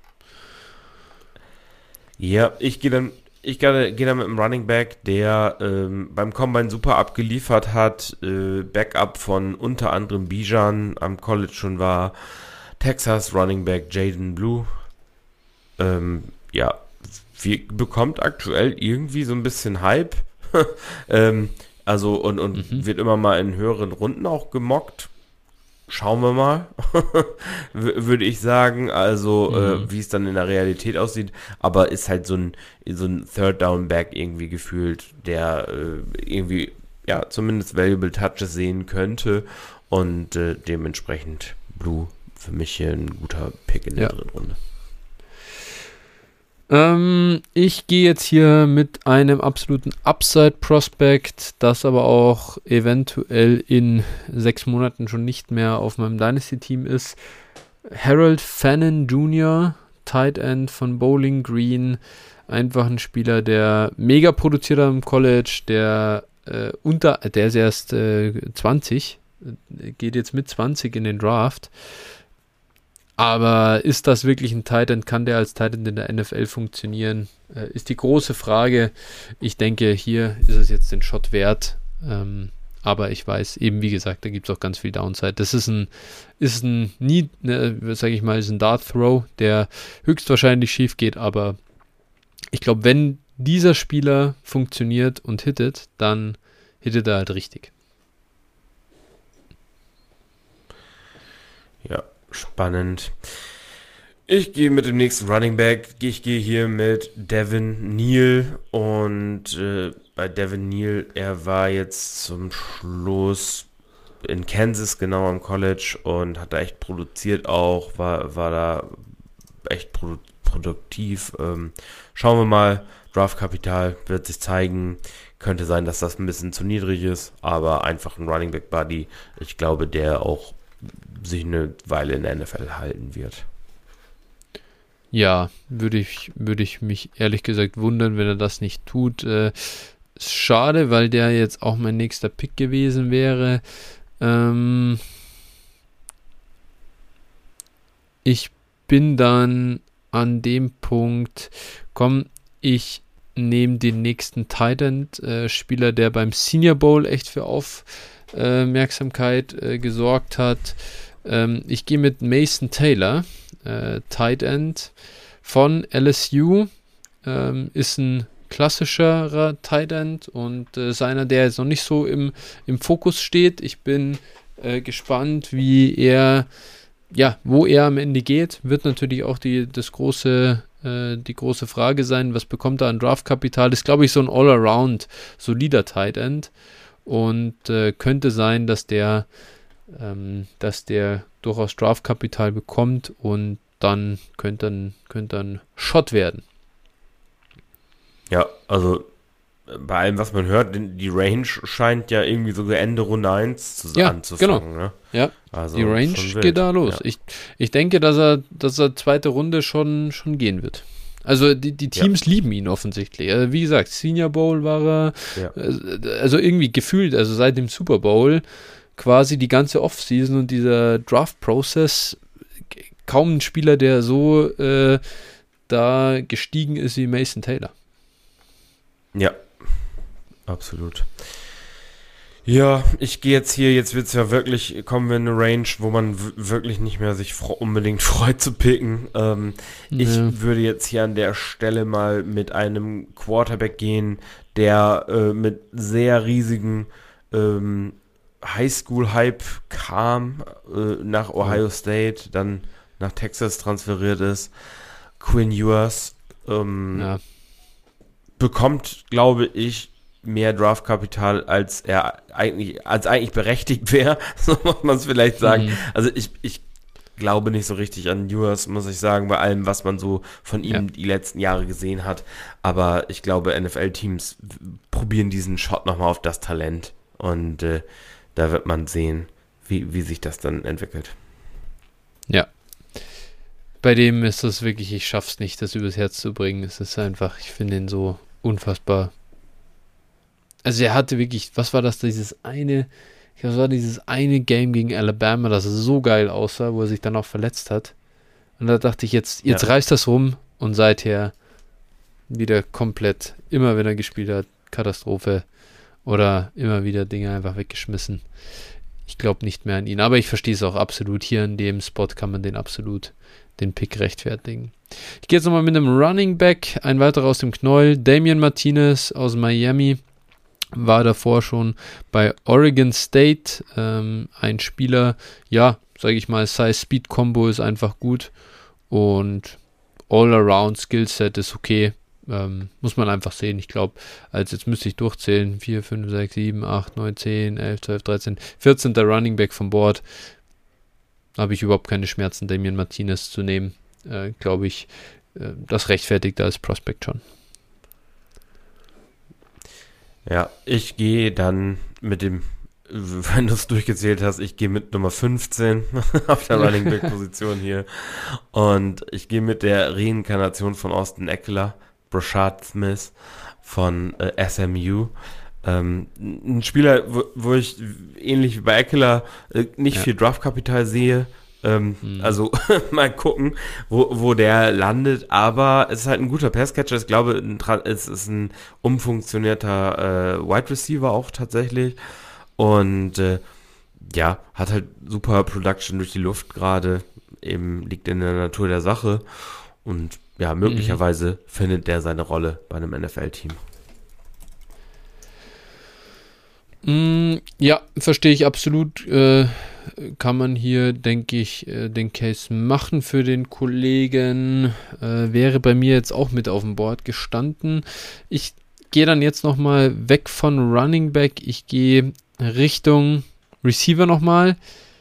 [SPEAKER 2] ja ich gehe dann, ich gehe geh dann mit einem Running Back, der ähm, beim Combine super abgeliefert hat, äh, Backup von unter anderem Bijan am College schon war, Texas Running Back Jaden Blue. Ähm, ja, wie, bekommt aktuell irgendwie so ein bisschen Hype. ähm, also und, und
[SPEAKER 1] Mhm.
[SPEAKER 2] wird immer mal in höheren Runden auch gemockt. Schauen wir mal, w- würde ich sagen, also
[SPEAKER 1] Mhm.
[SPEAKER 2] äh, wie es dann in der Realität aussieht, aber ist halt so ein, so ein Third-Down-Back irgendwie gefühlt, der äh, irgendwie, ja, zumindest Valuable Touches sehen könnte und äh, dementsprechend Blue für mich hier ein guter Pick in der
[SPEAKER 1] Ja.
[SPEAKER 2] dritten Runde.
[SPEAKER 1] Ähm, ich gehe jetzt hier mit einem absoluten Upside-Prospect, das aber auch eventuell in sechs Monaten schon nicht mehr auf meinem Dynasty-Team ist. Harold Fannin Junior, Tight End von Bowling Green. Einfach ein Spieler, der mega produziert hat im College, der äh, unter, der ist erst äh, zwanzig, äh, geht jetzt mit zwanzig in den Draft. Aber ist das wirklich ein Tight End? Kann der als Tight End in der N F L funktionieren? Äh, ist die große Frage. Ich denke, hier ist es jetzt den Shot wert. Ähm, aber ich weiß, eben wie gesagt, da gibt es auch ganz viel Downside. Das ist ein, ist ein nie, ne, sage ich mal, ist ein Dart Throw, der höchstwahrscheinlich schief geht. Aber ich glaube, wenn dieser Spieler funktioniert und hittet, dann hittet er halt richtig.
[SPEAKER 2] Ja, spannend. Ich gehe mit dem nächsten Running Back. Ich gehe hier mit Devin Neal und äh, bei Devin Neal, er war jetzt zum Schluss in Kansas, genau am College und hat da echt produziert auch, war, war da echt produ- produktiv. Ähm, schauen wir mal, Draftkapital wird sich zeigen. Könnte sein, dass das ein bisschen zu niedrig ist, aber einfach ein Running Back Buddy. Ich glaube, der auch sich eine Weile in der N F L halten wird.
[SPEAKER 1] Ja, würde ich, würde ich mich ehrlich gesagt wundern, wenn er das nicht tut. Äh, ist schade, weil der jetzt auch mein nächster Pick gewesen wäre. Ähm, ich bin dann an dem Punkt, komm, ich nehme den nächsten Tight End äh, Spieler, der beim Senior Bowl echt für Aufmerksamkeit äh, gesorgt hat. Ähm, ich gehe mit Mason Taylor, äh, Tight End von L S U, ähm, ist ein klassischerer Tight End und äh, ist einer, der jetzt noch nicht so im, im Fokus steht. Ich bin äh, gespannt, wie er, ja, wo er am Ende geht. Wird natürlich auch die, das große, äh, die große Frage sein, was bekommt er an Draftkapital? Ist, glaube ich, so ein All-Around solider Tight End und äh, könnte sein, dass der Ähm, dass der durchaus Draftkapital bekommt und dann könnte ein, könnte ein Shot werden.
[SPEAKER 2] Ja, also bei allem, was man hört, die Range scheint ja irgendwie sogar Ende Runde eins zu,
[SPEAKER 1] Ja,
[SPEAKER 2] anzufangen.
[SPEAKER 1] genau.
[SPEAKER 2] Ne?
[SPEAKER 1] Ja,
[SPEAKER 2] also
[SPEAKER 1] die Range
[SPEAKER 2] schon wild.
[SPEAKER 1] geht da los.
[SPEAKER 2] Ja.
[SPEAKER 1] Ich, ich denke, dass er, dass er zweite Runde schon, schon gehen wird. Also die, die Teams ja. lieben ihn offensichtlich. Also wie gesagt, Senior Bowl war er,
[SPEAKER 2] Ja.
[SPEAKER 1] also irgendwie gefühlt, also seit dem Super Bowl quasi die ganze Offseason und dieser Draft-Prozess kaum ein Spieler, der so äh, da gestiegen ist wie Mason Taylor.
[SPEAKER 2] Ja, absolut. Ja, ich gehe jetzt hier, jetzt wird es ja wirklich, kommen wir in eine Range, wo man w- wirklich nicht mehr sich fro- unbedingt freut zu picken. Ähm,
[SPEAKER 1] Ja.
[SPEAKER 2] Ich würde jetzt hier an der Stelle mal mit einem Quarterback gehen, der äh, mit sehr riesigen ähm, Highschool-Hype kam, äh, nach Ohio State, dann nach Texas transferiert ist. Quinn Ewers ähm,
[SPEAKER 1] Ja.
[SPEAKER 2] bekommt, glaube ich, mehr Draftkapital, als er eigentlich, als eigentlich berechtigt wäre, so muss man es vielleicht sagen.
[SPEAKER 1] Mhm.
[SPEAKER 2] Also ich, ich glaube nicht so richtig an Ewers, muss ich sagen, bei allem, was man so von ihm
[SPEAKER 1] Ja.
[SPEAKER 2] die letzten Jahre gesehen hat. Aber ich glaube, N F L-Teams w- probieren diesen Shot nochmal auf das Talent. Und äh, da wird man sehen, wie, wie sich das dann entwickelt.
[SPEAKER 1] Ja. Bei dem ist das wirklich, ich schaff's nicht, das übers Herz zu bringen. Es ist einfach, ich finde ihn so unfassbar. Also er hatte wirklich, was war das, dieses eine, ich glaube, es war dieses eine Game gegen Alabama, das so geil aussah, wo er sich dann auch verletzt hat. Und da dachte ich, jetzt, jetzt
[SPEAKER 2] Ja.
[SPEAKER 1] reißt das rum und seither wieder komplett, immer wenn er gespielt hat, Katastrophe oder immer wieder Dinge einfach weggeschmissen. Ich glaube nicht mehr an ihn, aber ich verstehe es auch absolut. Hier in dem Spot kann man den absolut, den Pick rechtfertigen. Ich gehe jetzt nochmal mit einem Running Back, ein weiterer aus dem Knäuel, Damian Martinez aus Miami, war davor schon bei Oregon State, ähm, ein Spieler, ja, sage ich mal, Size-Speed-Combo ist einfach gut und All-Around Skillset ist okay, ähm, muss man einfach sehen. Ich glaube, als jetzt müsste ich durchzählen, vier, fünf, sechs, sieben, acht, neun, zehn, elf, zwölf, dreizehn, vierzehnter Running Back vom Board, habe ich überhaupt keine Schmerzen, Damian Martinez zu nehmen, äh, glaube ich, äh, das rechtfertigt als Prospect schon.
[SPEAKER 2] Ja, ich gehe dann mit dem, wenn du es durchgezählt hast, ich gehe mit Nummer fünfzehn auf der Running Back Position hier. Und ich gehe mit der Reinkarnation von Austin Eckler, Brashard Smith von äh, S M U. Ähm, ein Spieler, wo, wo ich ähnlich wie bei Eckler äh, nicht
[SPEAKER 1] Ja.
[SPEAKER 2] viel Draftkapital sehe. Ähm,
[SPEAKER 1] Mhm.
[SPEAKER 2] Also mal gucken, wo, wo der landet, aber es ist halt ein guter Passcatcher. Ich glaube, ein Tra- es ist ein umfunktionierter äh, Wide Receiver auch tatsächlich und äh, ja, hat halt super Production durch die Luft gerade, eben liegt in der Natur der Sache und ja, möglicherweise findet der seine Rolle bei einem N F L-Team.
[SPEAKER 1] Mm, ja, verstehe ich absolut. Äh, kann man hier, denke ich, äh, den Case machen für den Kollegen. Äh, wäre bei mir jetzt auch mit auf dem Board gestanden. Ich gehe dann jetzt nochmal weg von Running Back. Ich gehe Richtung Receiver nochmal.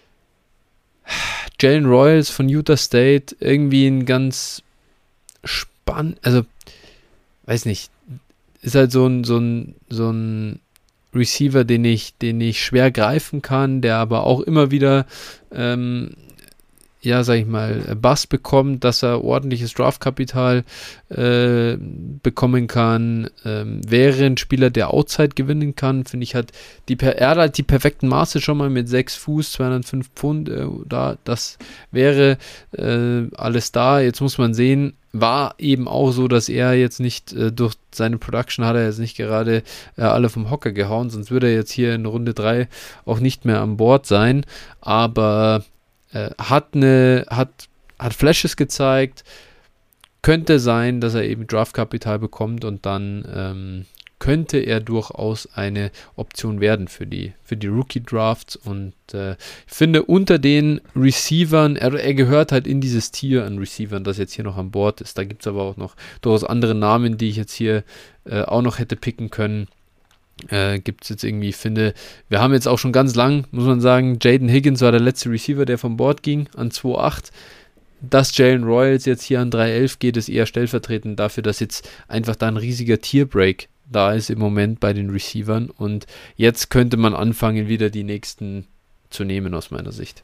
[SPEAKER 1] Jalen Royals von Utah State. Irgendwie ein ganz spannend, also, weiß nicht, ist halt so ein, so ein, so ein Receiver, den ich, den ich schwer greifen kann, der aber auch immer wieder, ähm, ja, sag ich mal, Bass bekommt, dass er ordentliches Draftkapital äh, bekommen kann. Ähm, wäre ein Spieler, der Outside gewinnen kann, finde ich, hat die, per- er hat halt die perfekten Maße schon mal mit sechs Fuß, zweihundertfünf Pfund, äh, da, das wäre äh, alles da. Jetzt muss man sehen, war eben auch so, dass er jetzt nicht äh, durch seine Production hat er jetzt nicht gerade äh, alle vom Hocker gehauen, sonst würde er jetzt hier in Runde drei auch nicht mehr an Bord sein, aber äh, hat eine, hat, hat Flashes gezeigt, könnte sein, dass er eben Draftkapital bekommt und dann ähm, könnte er durchaus eine Option werden für die, für die Rookie-Drafts und äh, ich finde unter den Receivern, er, er gehört halt in dieses Tier an Receivern, das jetzt hier noch an Bord ist. Da gibt es aber auch noch durchaus andere Namen, die ich jetzt hier äh, auch noch hätte picken können. Äh, gibt es jetzt irgendwie, ich finde, wir haben jetzt auch schon ganz lang, muss man sagen, Jaden Higgins war der letzte Receiver, der vom Bord ging an zwei Komma acht. Dass Jalen Royals jetzt hier an drei Komma elf geht, ist eher stellvertretend dafür, dass jetzt einfach da ein riesiger Tierbreak da ist im Moment bei den Receivern und jetzt könnte man anfangen, wieder die nächsten zu nehmen aus meiner Sicht.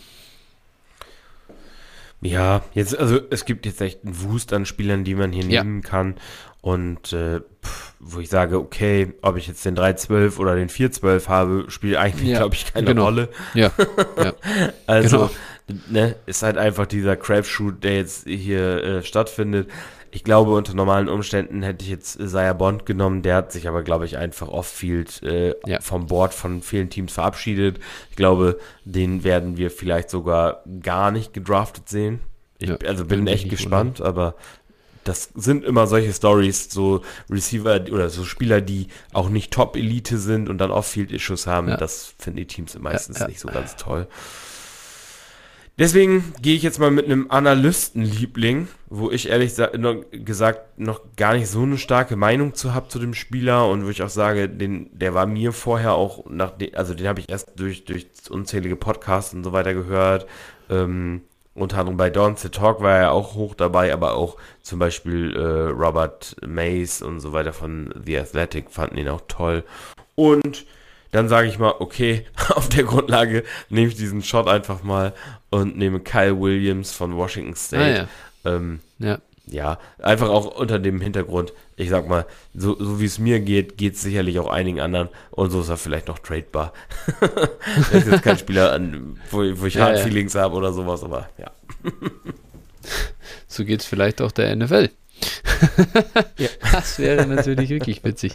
[SPEAKER 2] Ja, jetzt, also es gibt jetzt echt einen Wust an Spielern, die man hier
[SPEAKER 1] Ja.
[SPEAKER 2] nehmen kann. Und äh, pff, wo ich sage, okay, ob ich jetzt den drei zwölf oder den vier zwölf habe, spielt eigentlich,
[SPEAKER 1] Ja,
[SPEAKER 2] glaube ich, keine
[SPEAKER 1] genau.
[SPEAKER 2] Rolle.
[SPEAKER 1] Ja, ja.
[SPEAKER 2] Also
[SPEAKER 1] Genau.
[SPEAKER 2] ne, ist halt einfach dieser Crapshoot, der jetzt hier äh, stattfindet. Ich glaube, unter normalen Umständen hätte ich jetzt Isaiah Bond genommen. Der hat sich aber, glaube ich, einfach off-field äh, ja. vom Board von vielen Teams verabschiedet. Ich glaube, den werden wir vielleicht sogar gar nicht gedraftet sehen. Ich, ja, also bin echt gespannt, oder? Aber das sind immer solche Stories, so Receiver oder so Spieler, die auch nicht Top-Elite sind und dann Off-Field-Issues haben. Ja. Das finden die Teams meistens ja, ja. nicht so ganz toll. Deswegen gehe ich jetzt mal mit einem Analystenliebling, wo ich ehrlich gesagt noch gar nicht so eine starke Meinung zu habe zu dem Spieler und wo ich auch sage, den, der war mir vorher auch, nach de, also den habe ich erst durch, durch unzählige Podcasts und so weiter gehört. Ähm, unter anderem bei Don't the Talk war er auch hoch dabei, aber auch zum Beispiel äh, Robert Mays und so weiter von The Athletic fanden ihn auch toll. Und dann sage ich mal, okay, auf der Grundlage nehme ich diesen Shot einfach mal und nehme Kyle Williams von Washington State. Ah, ja. Ähm, ja. ja, einfach auch unter dem Hintergrund, ich sag mal, so, so wie es mir geht, geht es sicherlich auch einigen anderen und so ist er vielleicht noch tradebar. Das ist jetzt kein Spieler, an, wo, wo ich ja, Hard ja. Feelings habe oder sowas, aber ja.
[SPEAKER 1] So geht es vielleicht auch der N F L. Ja. Das wäre natürlich wirklich witzig.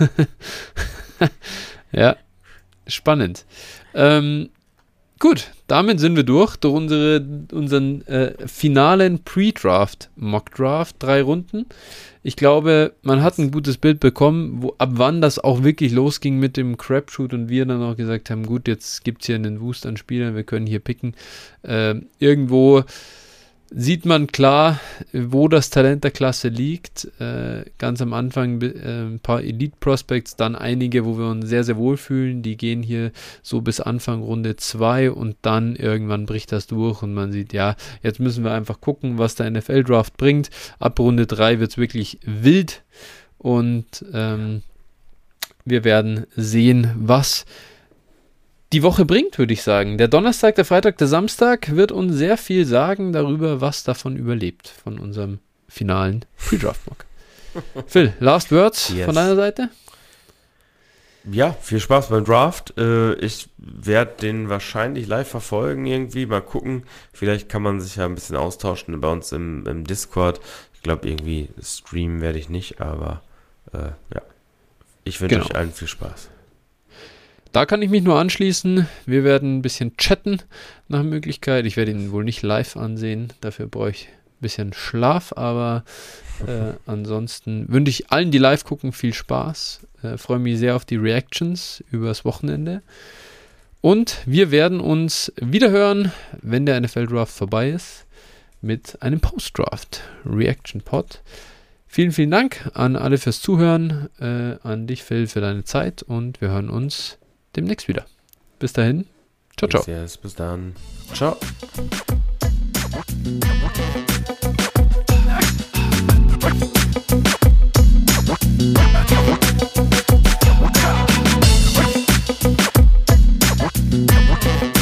[SPEAKER 1] Ja, spannend. Ähm, gut, damit sind wir durch, durch unsere, unseren äh, finalen Pre-Draft-Mock-Draft, drei Runden. Ich glaube, man hat ein gutes Bild bekommen, wo, ab wann das auch wirklich losging mit dem Crapshoot und wir dann auch gesagt haben, gut, jetzt gibt es hier einen Wust an Spielern, wir können hier picken. Äh, irgendwo sieht man klar, wo das Talent der Klasse liegt. Äh, ganz am Anfang äh, ein paar Elite-Prospects, dann einige, wo wir uns sehr, sehr wohl fühlen. Die gehen hier so bis Anfang Runde zwei und dann irgendwann bricht das durch und man sieht, ja, jetzt müssen wir einfach gucken, was der N F L-Draft bringt. Ab Runde drei wird es wirklich wild und ähm, wir werden sehen, was die Woche bringt, würde ich sagen. Der Donnerstag, der Freitag, der Samstag wird uns sehr viel sagen darüber, was davon überlebt, von unserem finalen Pre-Draft-Mock. Phil, last words yes. von deiner Seite?
[SPEAKER 2] Ja, viel Spaß beim Draft. Ich werde den wahrscheinlich live verfolgen irgendwie. Mal gucken. Vielleicht kann man sich ja ein bisschen austauschen bei uns im, im Discord. Ich glaube, irgendwie streamen werde ich nicht, aber äh, ja. Ich wünsche genau. euch allen viel Spaß.
[SPEAKER 1] Da kann ich mich nur anschließen. Wir werden ein bisschen chatten nach Möglichkeit. Ich werde ihn wohl nicht live ansehen. Dafür brauche ich ein bisschen Schlaf. Aber äh, ansonsten wünsche ich allen, die live gucken, viel Spaß. Äh, freue mich sehr auf die Reactions übers Wochenende. Und wir werden uns wieder hören, wenn der N F L-Draft vorbei ist, mit einem Post-Draft-Reaction-Pod. Vielen, vielen Dank an alle fürs Zuhören. Äh, an dich, Phil, für deine Zeit. Und wir hören uns demnächst wieder. Bis dahin. Ciao, ciao.
[SPEAKER 2] Yes, yes, bis dann. Ciao.
[SPEAKER 3] We'll be right back.